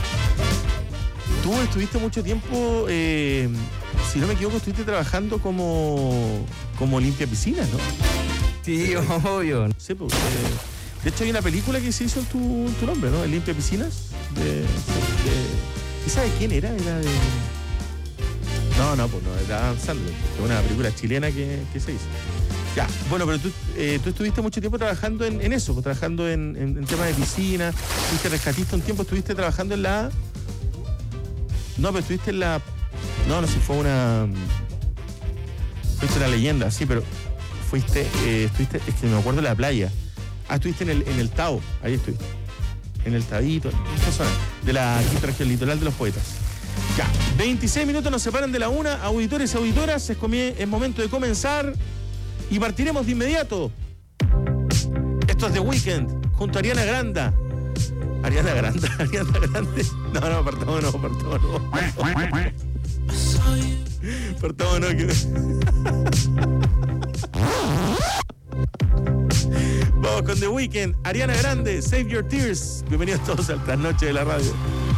Tú estuviste mucho tiempo, eh, si no me equivoco, estuviste trabajando como, como limpia piscinas, ¿no? Sí, obvio. Sí, pues, eh, de hecho hay una película que se hizo en tu, en tu nombre, ¿no? El limpia piscinas. De, de, ¿Y sabes quién era? Era de... No, no, pues no, era Adam Sandler, que es una película chilena que, que se hizo. Ya, bueno, pero tú, eh, tú estuviste mucho tiempo trabajando en, en eso, pues, trabajando en, en, en temas de piscina, fuiste rescatista un tiempo, estuviste trabajando en la... No, pero estuviste en la... No, no sé, fue una... Fuiste una leyenda, sí, pero fuiste... Eh, estuviste... Es que me acuerdo de la playa. Ah, estuviste en el, en el Tao, ahí estuviste. en el Tabito, esta zona de la quinta región litoral de los poetas. Ya, veintiséis minutos nos separan de la una, auditores y auditoras, es, comie- es momento de comenzar y partiremos de inmediato. Esto es The Weeknd, junto a Ariana Grande. Ariana Grande, Ariana Grande. No, no, partamos no, partamos no. Partamos no, que... Vamos con The Weeknd, Ariana Grande, Save Your Tears. Bienvenidos todos al Trasnoche de la Radio.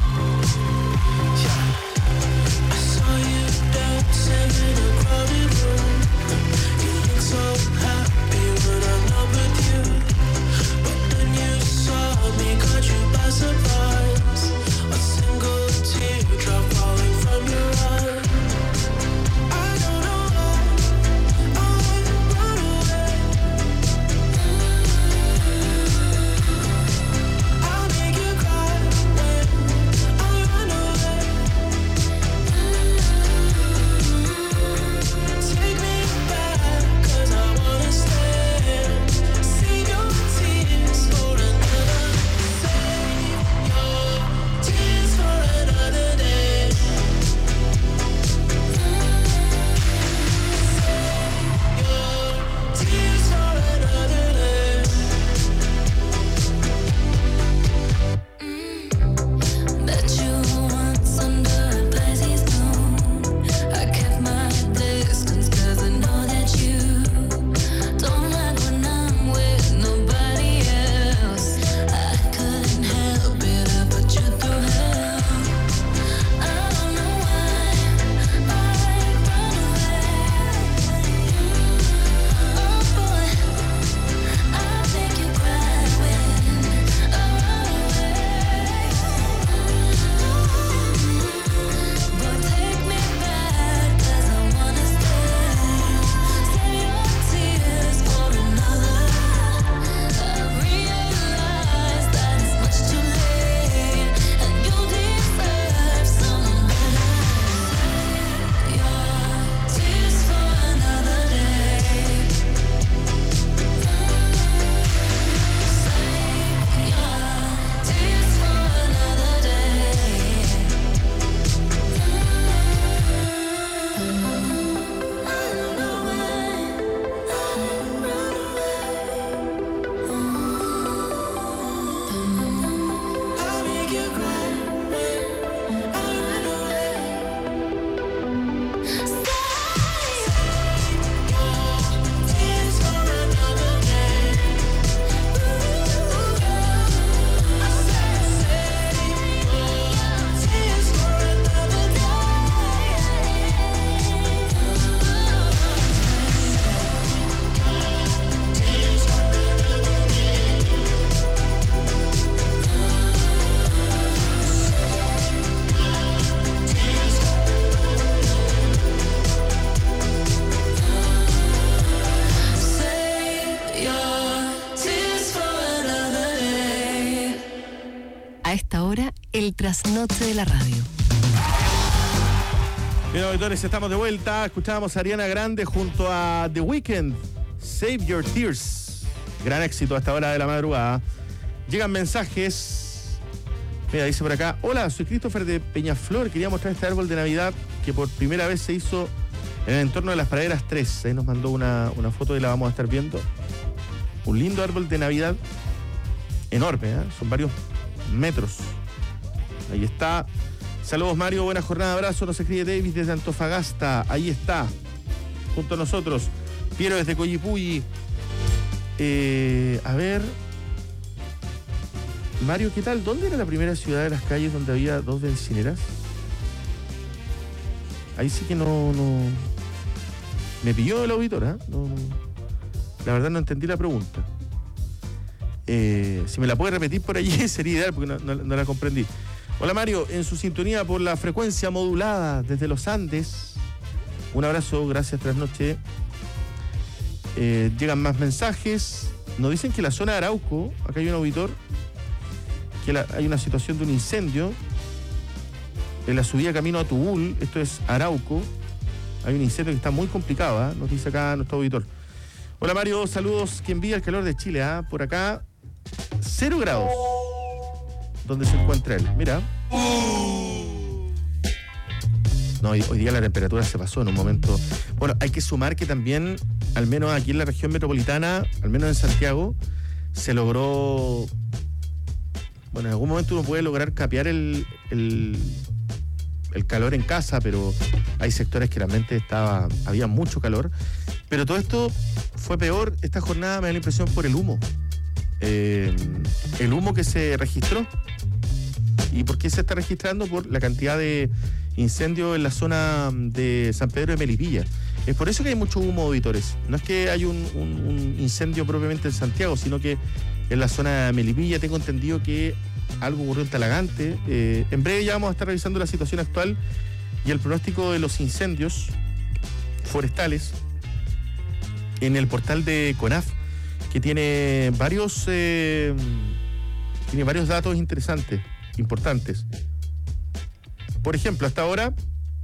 El trasnoche de la radio. Bien, auditores, estamos de vuelta. Escuchábamos a Ariana Grande junto a The Weeknd, Save Your Tears. Gran éxito a esta hora de la madrugada. Llegan mensajes. Mira, dice por acá: hola, soy Christopher de Peñaflor. Quería mostrar este árbol de Navidad que por primera vez se hizo en el entorno de las praderas tres. Ahí nos mandó una, una foto y la vamos a estar viendo. Un lindo árbol de Navidad. Enorme, ¿eh? Son varios metros. Ahí está. Saludos, Mario, buena jornada, abrazo. Nos escribe Davis desde Antofagasta. Ahí está, junto a nosotros. Piero desde Coyipulli. Eh, a ver. Mario, ¿qué tal? ¿Dónde era la primera ciudad de las calles donde había dos bencineras? Ahí sí que no... no... Me pilló el auditor, ¿eh? No, no... La verdad no entendí la pregunta. Eh, si me la puede repetir por allí sería ideal, porque no, no, no la comprendí. Hola, Mario, en su sintonía por la frecuencia modulada desde los Andes. Un abrazo, gracias, trasnoche. Eh, llegan más mensajes. Nos dicen que la zona de Arauco, acá hay un auditor, que la, hay una situación de un incendio en la subida camino a Tubul. Esto es Arauco. Hay un incendio que está muy complicado, ¿eh? Nos dice acá nuestro auditor. Hola, Mario, saludos. Que envía el calor de Chile, ¿eh? Por acá, cero grados. donde se encuentra él. Mira. No, hoy, hoy día la temperatura se pasó en un momento. Bueno, hay que sumar que también, al menos aquí en la región metropolitana, al menos en Santiago, se logró... Bueno, en algún momento uno puede lograr capear el, el, el calor en casa, pero hay sectores que realmente estaba, había mucho calor. Pero todo esto fue peor esta jornada, me da la impresión, por el humo. Eh, el humo que se registró. ¿Y por qué se está registrando? Por la cantidad de incendios en la zona de San Pedro de Melipilla. Es por eso que hay mucho humo, auditores. No es que hay un, un, un incendio propiamente en Santiago, sino que en la zona de Melipilla tengo entendido que algo ocurrió en Talagante. Eh, en breve ya vamos a estar revisando la situación actual y el pronóstico de los incendios forestales en el portal de CONAF, que tiene varios, eh, tiene varios datos interesantes, importantes. Por ejemplo, hasta ahora,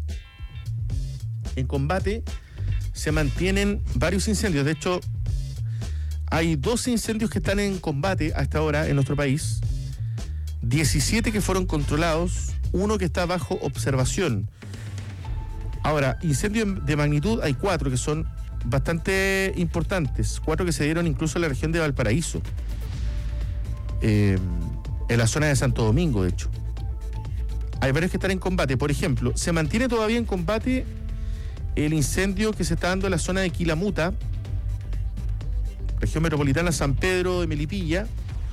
en combate se mantienen varios incendios. De hecho, hay doce incendios que están en combate hasta ahora en nuestro país, diecisiete que fueron controlados, uno que está bajo observación. Ahora, incendios de magnitud hay cuatro que son bastante importantes, cuatro que se dieron incluso en la región de Valparaíso, eh, en la zona de Santo Domingo, de hecho. Hay varios que están en combate. Por ejemplo, se mantiene todavía en combate el incendio que se está dando en la zona de Quilamuta, región metropolitana San Pedro de Melipilla,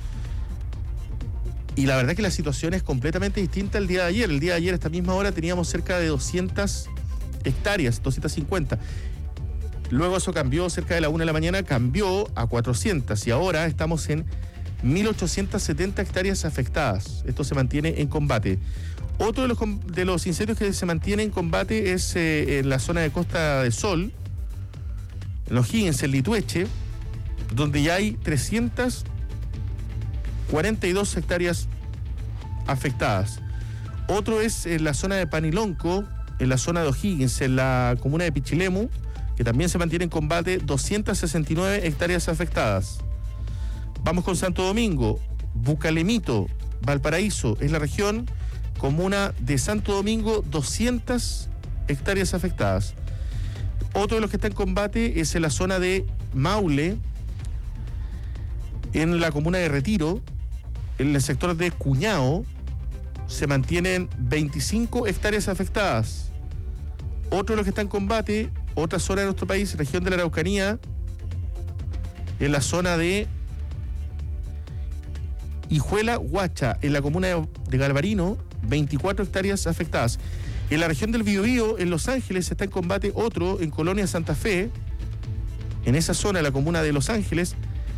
y la verdad que la situación es completamente distinta al día de ayer. El día de ayer a esta misma hora teníamos cerca de doscientas hectáreas, doscientas cincuenta. Luego eso cambió, cerca de la una de la mañana cambió a cuatrocientas y ahora estamos en mil ochocientas setenta hectáreas afectadas. Esto se mantiene en combate. Otro de los, de los incendios que se mantiene en combate es eh, en la zona de Costa del Sol, en los O'Higgins, en Litueche, donde ya hay trescientas cuarenta y dos hectáreas afectadas. Otro es en la zona de Panilonco, en la zona de O'Higgins, en la comuna de Pichilemu, que también se mantiene en combate, doscientas sesenta y nueve hectáreas afectadas. Vamos con Santo Domingo, Bucalemito, Valparaíso, es la región, comuna de Santo Domingo, doscientas hectáreas afectadas. Otro de los que está en combate es en la zona de Maule, en la comuna de Retiro, en el sector de Cuñao, se mantienen veinticinco hectáreas afectadas. Otro de los que está en combate, otra zona de nuestro país, región de la Araucanía, en la zona de Hijuela, Huacha, en la comuna de Galvarino, veinticuatro hectáreas afectadas. En la región del Biobío, en Los Ángeles, está en combate otro, en Colonia Santa Fe, en esa zona, la comuna de Los Ángeles,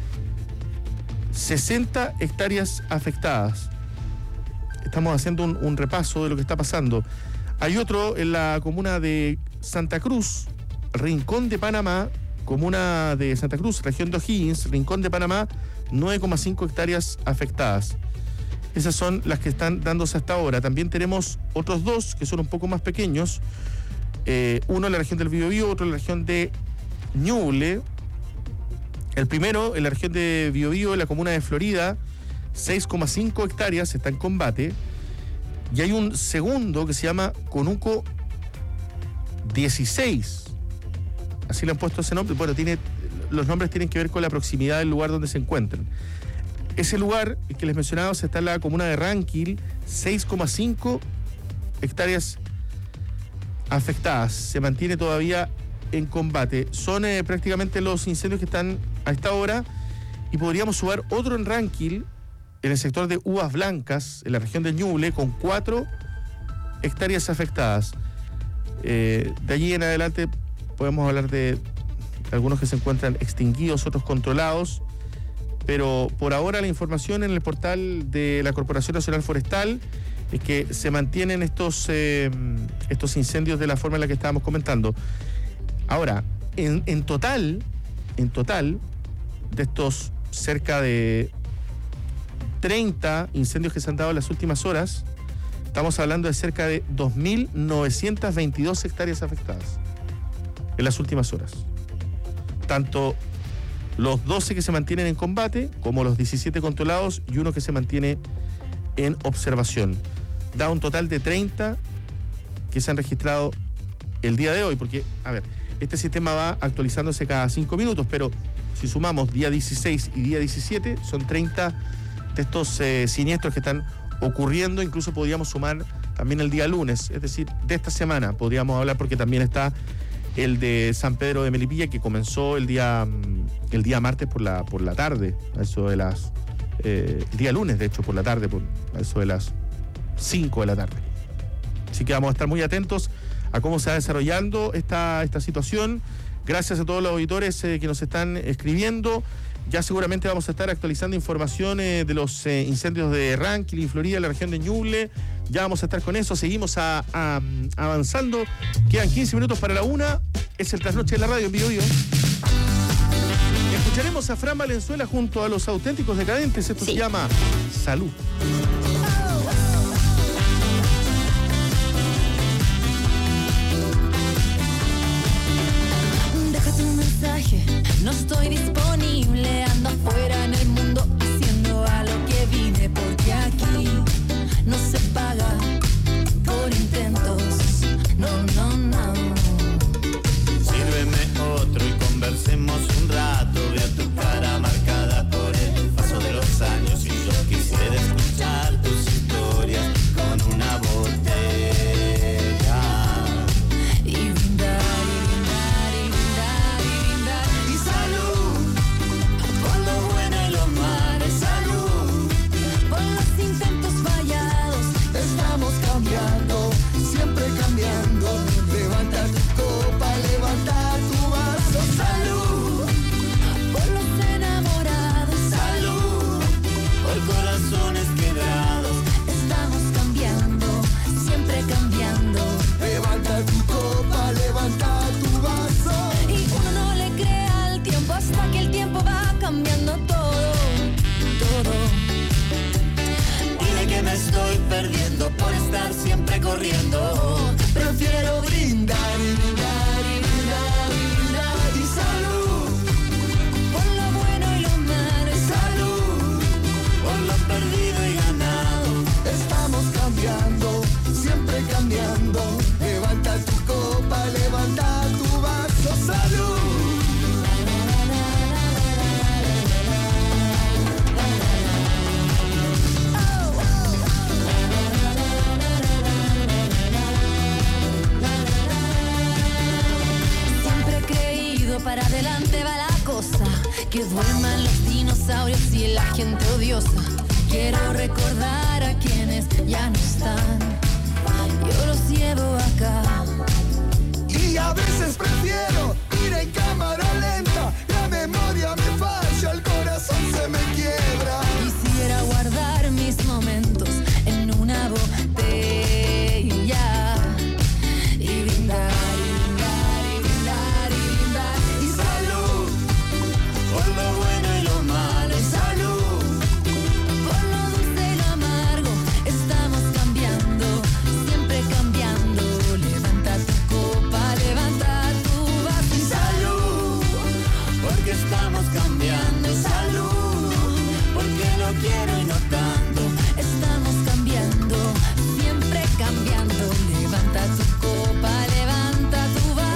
sesenta hectáreas afectadas. Estamos haciendo un, un repaso de lo que está pasando. Hay otro en la comuna de Santa Cruz, Rincón de Panamá, comuna de Santa Cruz, región de O'Higgins, Rincón de Panamá, nueve coma cinco hectáreas afectadas. Esas son las que están dándose hasta ahora. También tenemos otros dos que son un poco más pequeños. Eh, uno en la región del Biobío, otro en la región de Ñuble. El primero en la región de Biobío, en la comuna de Florida, seis coma cinco hectáreas, está en combate. Y hay un segundo que se llama Conuco dieciséis. Así le han puesto ese nombre. Bueno, tiene, los nombres tienen que ver con la proximidad del lugar donde se encuentran. Ese lugar que les mencionaba está en la comuna de Ranquil, seis coma cinco hectáreas afectadas. Se mantiene todavía en combate. Son eh, prácticamente los incendios que están a esta hora, y podríamos sumar otro en Ranquil, en el sector de Uvas Blancas, en la región de Ñuble, con cuatro hectáreas afectadas. Eh, de allí en adelante podemos hablar de algunos que se encuentran extinguidos, otros controlados, pero por ahora la información en el portal de la Corporación Nacional Forestal es que se mantienen estos, eh, estos incendios de la forma en la que estábamos comentando. Ahora, en, en total, en total, de estos cerca de treinta incendios que se han dado en las últimas horas, estamos hablando de cerca de dos mil novecientas veintidós hectáreas afectadas en las últimas horas. Tanto los doce que se mantienen en combate, como los diecisiete controlados y uno que se mantiene en observación. Da un total de treinta que se han registrado el día de hoy, porque, a ver, este sistema va actualizándose cada cinco minutos, pero si sumamos día dieciséis y día diecisiete, son treinta de estos eh, siniestros que están ocurriendo. Incluso podríamos sumar también el día lunes, es decir, de esta semana podríamos hablar, porque también está el de San Pedro de Melipilla, que comenzó el día el día martes por la por la tarde, a eso de las eh, el día lunes, de hecho, por la tarde, por, a eso de las cinco de la tarde. Así que vamos a estar muy atentos a cómo se va desarrollando esta, esta situación. Gracias a todos los auditores eh, que nos están escribiendo. Ya seguramente vamos a estar actualizando información eh, de los eh, incendios de Rankin y Florida, la región de Ñuble. Ya vamos a estar con eso. Seguimos a, a, avanzando. Quedan quince minutos para la una. Es el Trasnoche de la Radio en Bio Bio. Escucharemos a Fran Valenzuela junto a los Auténticos Decadentes. Esto sí se llama Salud. No estoy disponible, ando afuera en el mundo haciendo a lo que vine, porque aquí no se paga por intentos, no, no, no. Sírveme otro y conversemos un rato, veo tu cara marcada por el paso de los años y yo quisiera escuchar tus historias con una botella y brindar. Siempre cambiando, levanta tu copa, levanta tu vaso, salud, por los enamorados, salud, por corazones quebrados, estamos cambiando, siempre cambiando, levanta tu copa, levanta tu vaso, y uno no le cree al tiempo hasta que el tiempo va cambiando todo, todo. Dile que me estoy perdiendo por estar siempre corriendo. Prefiero brindar y brindar y brindar y brindar y salud por lo bueno y lo malo, y salud por lo perdido y ganado. Estamos cambiando, siempre cambiando. Levanta tu copa, levanta tu vaso, salud. Para adelante va la cosa, que duerman los dinosaurios y la gente odiosa. Quiero recordar a quienes ya no están, yo los llevo acá. Y a veces prefiero ir en cámara lenta, la memoria me falla, el corazón se me quiebra. Quisiera guardar mis momentos en una botella y brindar. Por lo bueno y lo malo, salud. Por lo dulce y lo amargo, estamos cambiando, siempre cambiando. Levanta tu copa, levanta tu vaso y salud. Porque estamos cambiando, salud. Porque lo quiero y no tanto. Estamos cambiando, siempre cambiando. Levanta tu copa, levanta tu vaso.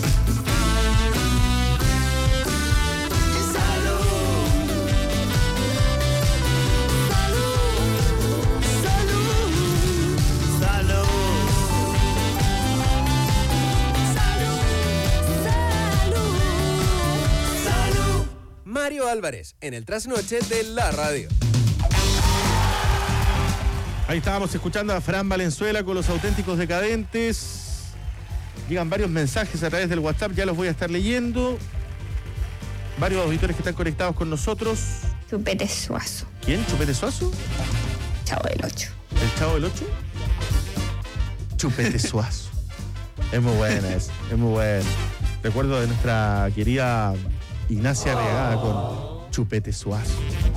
Mario Álvarez, en el Trasnoche de la Radio. Ahí estábamos escuchando a Fran Valenzuela con los Auténticos Decadentes. Llegan varios mensajes a través del WhatsApp, ya los voy a estar leyendo. Varios auditores que están conectados con nosotros. Chupete Suazo. ¿Quién? ¿Chupete Suazo? Chavo del ocho. ¿El Chavo del ocho? Chupete Suazo. Es muy buena, es, es muy buena. Recuerdo de nuestra querida Ignacia Regada con Chupete Suazo.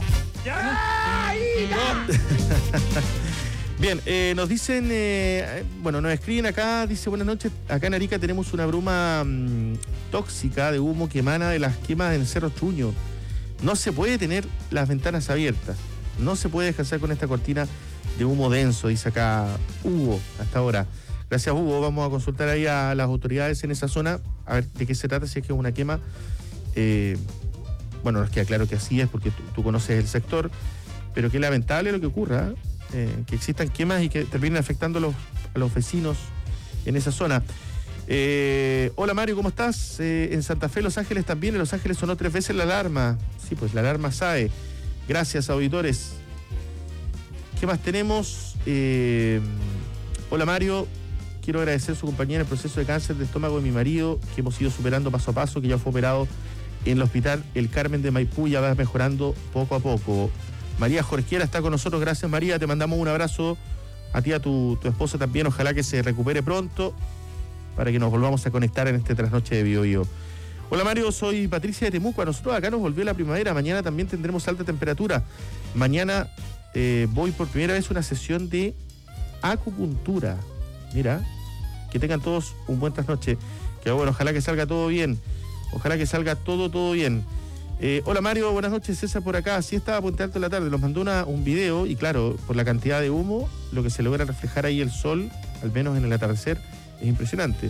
Bien, eh, nos dicen, eh, bueno, nos escriben acá, dice buenas noches, acá en Arica tenemos una bruma mmm, tóxica de humo que emana de las quemas del Cerro Truño. No se puede tener las ventanas abiertas, no se puede descansar con esta cortina de humo denso, dice acá Hugo, hasta ahora. Gracias, Hugo. Vamos a consultar ahí a las autoridades en esa zona, a ver de qué se trata, si es que es una quema. Eh, bueno, nos queda claro que así es, porque tú, tú conoces el sector, pero qué lamentable lo que ocurra, eh, que existan quemas y que terminen afectando a los, a los vecinos en esa zona. Eh, hola Mario, ¿cómo estás? Eh, en Santa Fe, Los Ángeles también. En Los Ángeles sonó tres veces la alarma. Sí, pues la alarma S A E. Gracias, auditores. ¿Qué más tenemos? Eh, hola Mario, quiero agradecer a su compañía en el proceso de cáncer de estómago de mi marido, que hemos ido superando paso a paso, que ya fue operado en el hospital El Carmen de Maipú, ya va mejorando poco a poco. María Jorquiera está con nosotros. Gracias, María, te mandamos un abrazo a ti, a tu, tu esposa también. Ojalá que se recupere pronto para que nos volvamos a conectar en este trasnoche de Bio Bio. Hola Mario, soy Patricia de Temuco. A nosotros acá nos volvió la primavera. Mañana también tendremos alta temperatura. Mañana eh, voy por primera vez a una sesión de acupuntura. Mira, que tengan todos un buen trasnoche. Que bueno, ojalá que salga todo bien. Ojalá que salga todo, todo bien. Eh, hola Mario, buenas noches. César por acá. Sí, estaba a Puente Alto en la tarde. Nos mandó una, un video y claro, por la cantidad de humo, lo que se logra reflejar ahí el sol, al menos en el atardecer, es impresionante.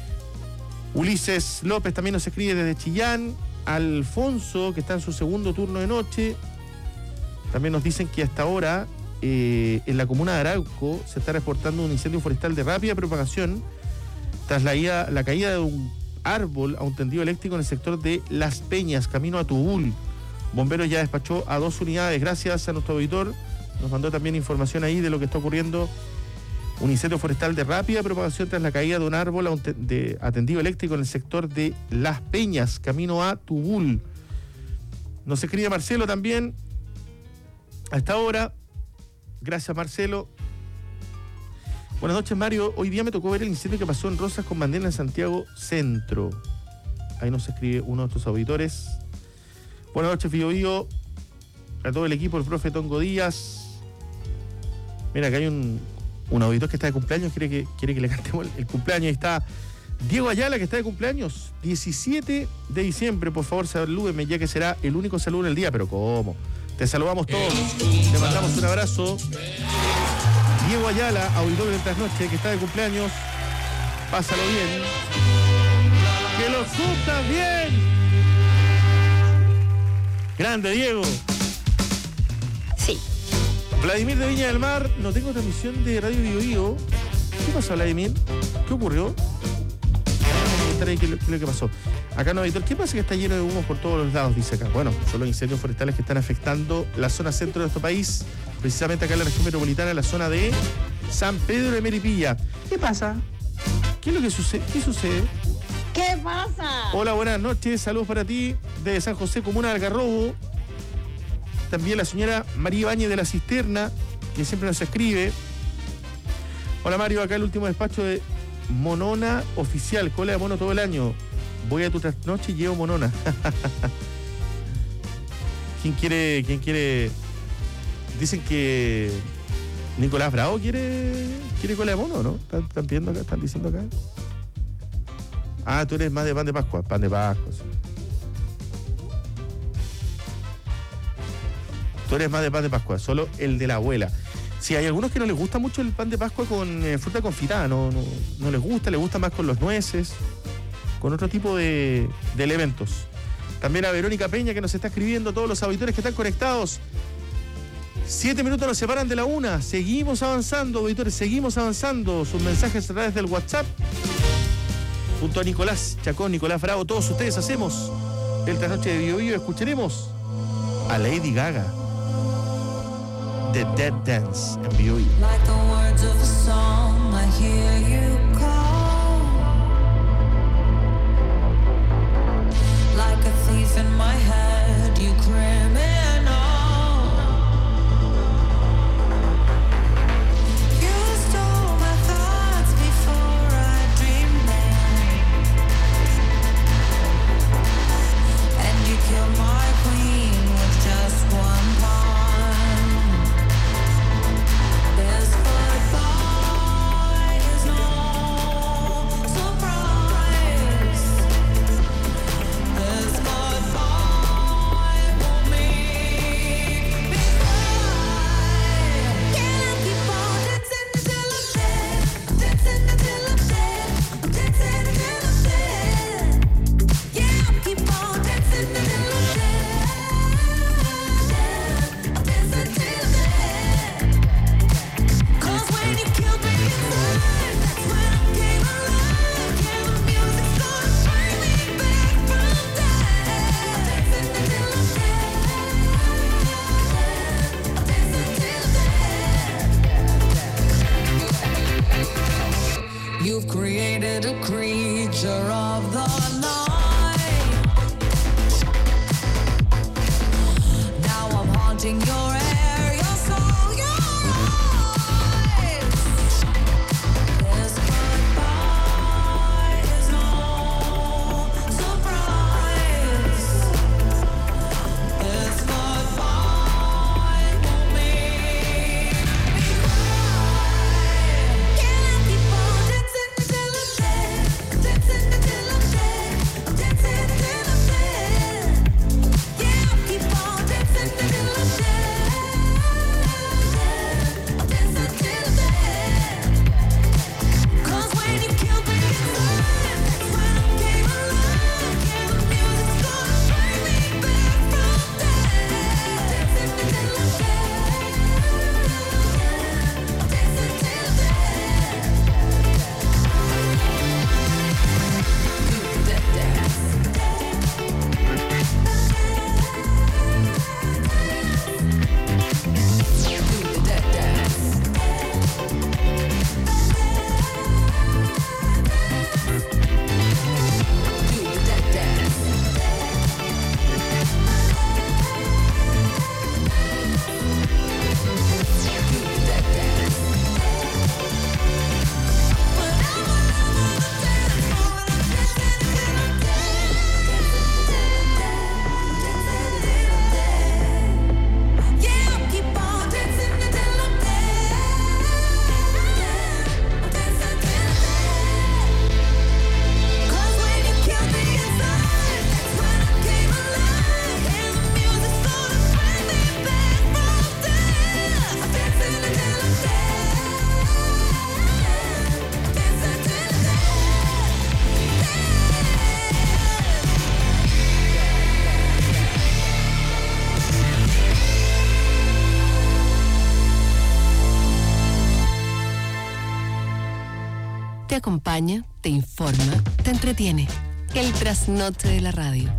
Ulises López también nos escribe desde Chillán. Alfonso, que está en su segundo turno de noche, también nos dicen que hasta ahora eh, en la comuna de Arauco se está reportando un incendio forestal de rápida propagación tras la, ida, la caída de un árbol a un tendido eléctrico en el sector de Las Peñas, camino a Tubul. Bomberos ya despachó a dos unidades. Gracias a nuestro auditor, nos mandó también información ahí de lo que está ocurriendo. Un incendio forestal de rápida propagación tras la caída de un árbol a un te- de atendido eléctrico en el sector de Las Peñas, camino a Tubul. Nos escribe Marcelo también. Hasta ahora. Gracias, Marcelo. Buenas noches, Mario. Hoy día me tocó ver el incendio que pasó en Rosas con Bandera en Santiago Centro. Ahí nos escribe uno de nuestros auditores. Buenas noches, Bio Bio. A todo el equipo, el profe Tongo Díaz. Mira, acá hay un... Un auditor que está de cumpleaños, quiere que, quiere que le cantemos el, el cumpleaños. Ahí está Diego Ayala, que está de cumpleaños, diecisiete de diciembre. Por favor, salúdeme, ya que será el único saludo en el día. Pero ¿cómo? Te saludamos todos. Te mandamos un abrazo. Diego Ayala, auditor del Trasnoche, que está de cumpleaños. Pásalo bien. ¡Que lo cumplas bien! Grande, Diego. Sí. Vladimir de Viña del Mar, no tengo transmisión de Radio Bio Bio. ¿Qué pasó, Vladimir? ¿Qué ocurrió? Ahí, ¿qué, ¿Qué es lo que pasó? Acá no, editor, ¿qué pasa que está lleno de humo por todos los lados? Dice acá. Bueno, son los incendios forestales que están afectando la zona centro de nuestro país, precisamente acá en la región metropolitana, la zona de San Pedro de Melipilla. ¿Qué pasa? ¿Qué es lo que sucede? ¿Qué sucede? ¿Qué pasa? Hola, buenas noches, saludos para ti de San José, comuna de Algarrobo. También la señora María Ibáñez de la Cisterna, que siempre nos escribe. Hola Mario, acá el último despacho de Monona Oficial, cola de mono todo el año. Voy a tu trasnoche y llevo monona. ¿Quién quiere, quién quiere? Dicen que Nicolás Bravo quiere, quiere cola de mono, ¿no? ¿Están, están viendo acá? ¿Están diciendo acá? Ah, tú eres más de pan de Pascua, pan de Pascua, sí. Tú eres más de pan de Pascua, solo el de la abuela. Sí, hay algunos que no les gusta mucho el pan de Pascua con eh, fruta confitada, no, no, no les gusta, les gusta más con los nueces, con otro tipo de, de elementos. También a Verónica Peña, que nos está escribiendo, todos los auditores que están conectados. Siete minutos nos separan de la una. Seguimos avanzando, auditores, seguimos avanzando. Sus mensajes a través del WhatsApp. Junto a Nicolás Chacón, Nicolás Bravo, todos ustedes hacemos el trasnoche de Bio Bio. Escucharemos a Lady Gaga. The Dead Dance en Bio Bio. Like the words of a song, I hear you call. Like a thief in my head, you criminal. You stole my thoughts before I dreamed them. And you killed my queen with just one pawn. There's goodbye is no acompaña, te informa, te entretiene. El trasnoche de la radio.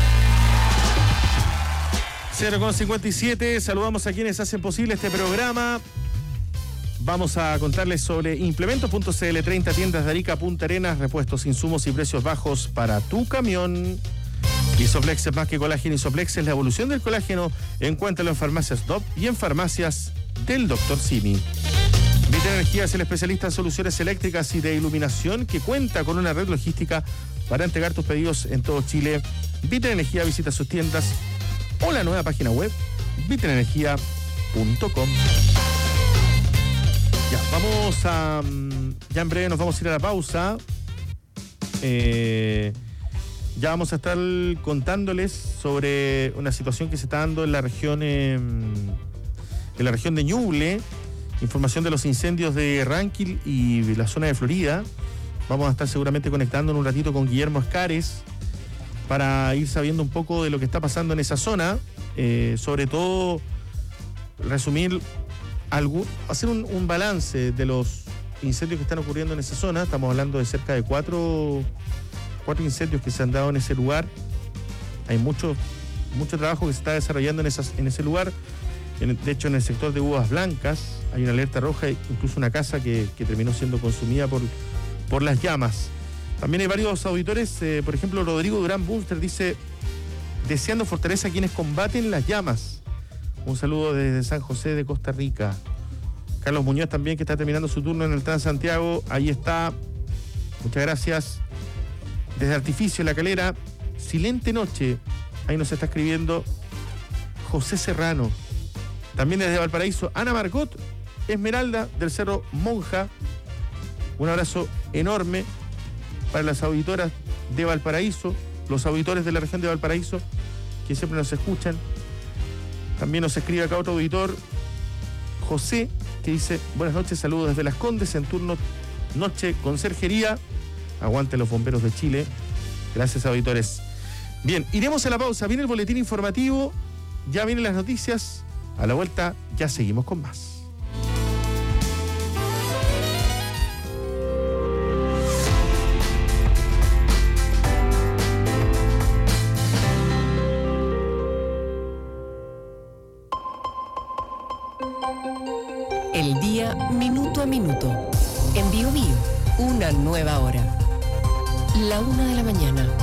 cero con cincuenta y siete, saludamos a quienes hacen posible este programa. Vamos a contarles sobre implementos punto c l, treinta tiendas de Arica, Punta Arenas, repuestos, insumos y precios bajos para tu camión. Isoplex es más que colágeno. Isoplex es la evolución del colágeno. Encuéntralo en farmacias D O P y en farmacias del doctor Simi. Vita Energía es el especialista en soluciones eléctricas y de iluminación que cuenta con una red logística para entregar tus pedidos en todo Chile. Vita Energía, visita sus tiendas o la nueva página web vita energía punto com. Ya, vamos a... Ya en breve nos vamos a ir a la pausa. Eh... Ya vamos a estar contándoles sobre una situación que se está dando en la región eh, en la región de Ñuble, información de los incendios de Ranquil y la zona de Florida. Vamos a estar seguramente conectando en un ratito con Guillermo Escares para ir sabiendo un poco de lo que está pasando en esa zona, eh, sobre todo resumir, algún, hacer un, un balance de los incendios que están ocurriendo en esa zona. Estamos hablando de cerca de cuatro... cuatro incendios que se han dado en ese lugar. Hay mucho, mucho trabajo que se está desarrollando en, esas, en ese lugar. En, de hecho, en el sector de Uvas Blancas hay una alerta roja, incluso una casa que, que terminó siendo consumida por, por las llamas. También hay varios auditores, eh, por ejemplo, Rodrigo Durán Bunster dice: deseando fortaleza a quienes combaten las llamas. Un saludo desde San José de Costa Rica. Carlos Muñoz también, que está terminando su turno en el Transantiago. Ahí está. Muchas gracias. Desde Artificio, La Calera, silente noche. Ahí nos está escribiendo José Serrano. También desde Valparaíso, Ana Margot Esmeralda, del Cerro Monja. Un abrazo enorme para las auditoras de Valparaíso, los auditores de la región de Valparaíso, que siempre nos escuchan. También nos escribe acá otro auditor, José, que dice: buenas noches, saludos desde Las Condes, en turno noche conserjería. Aguante los bomberos de Chile. Gracias, auditores. Bien, iremos a la pausa. Viene el boletín informativo. Ya vienen las noticias. A la vuelta ya seguimos con más. El día minuto a minuto. En Bio Bio, una nueva hora. La una de la mañana.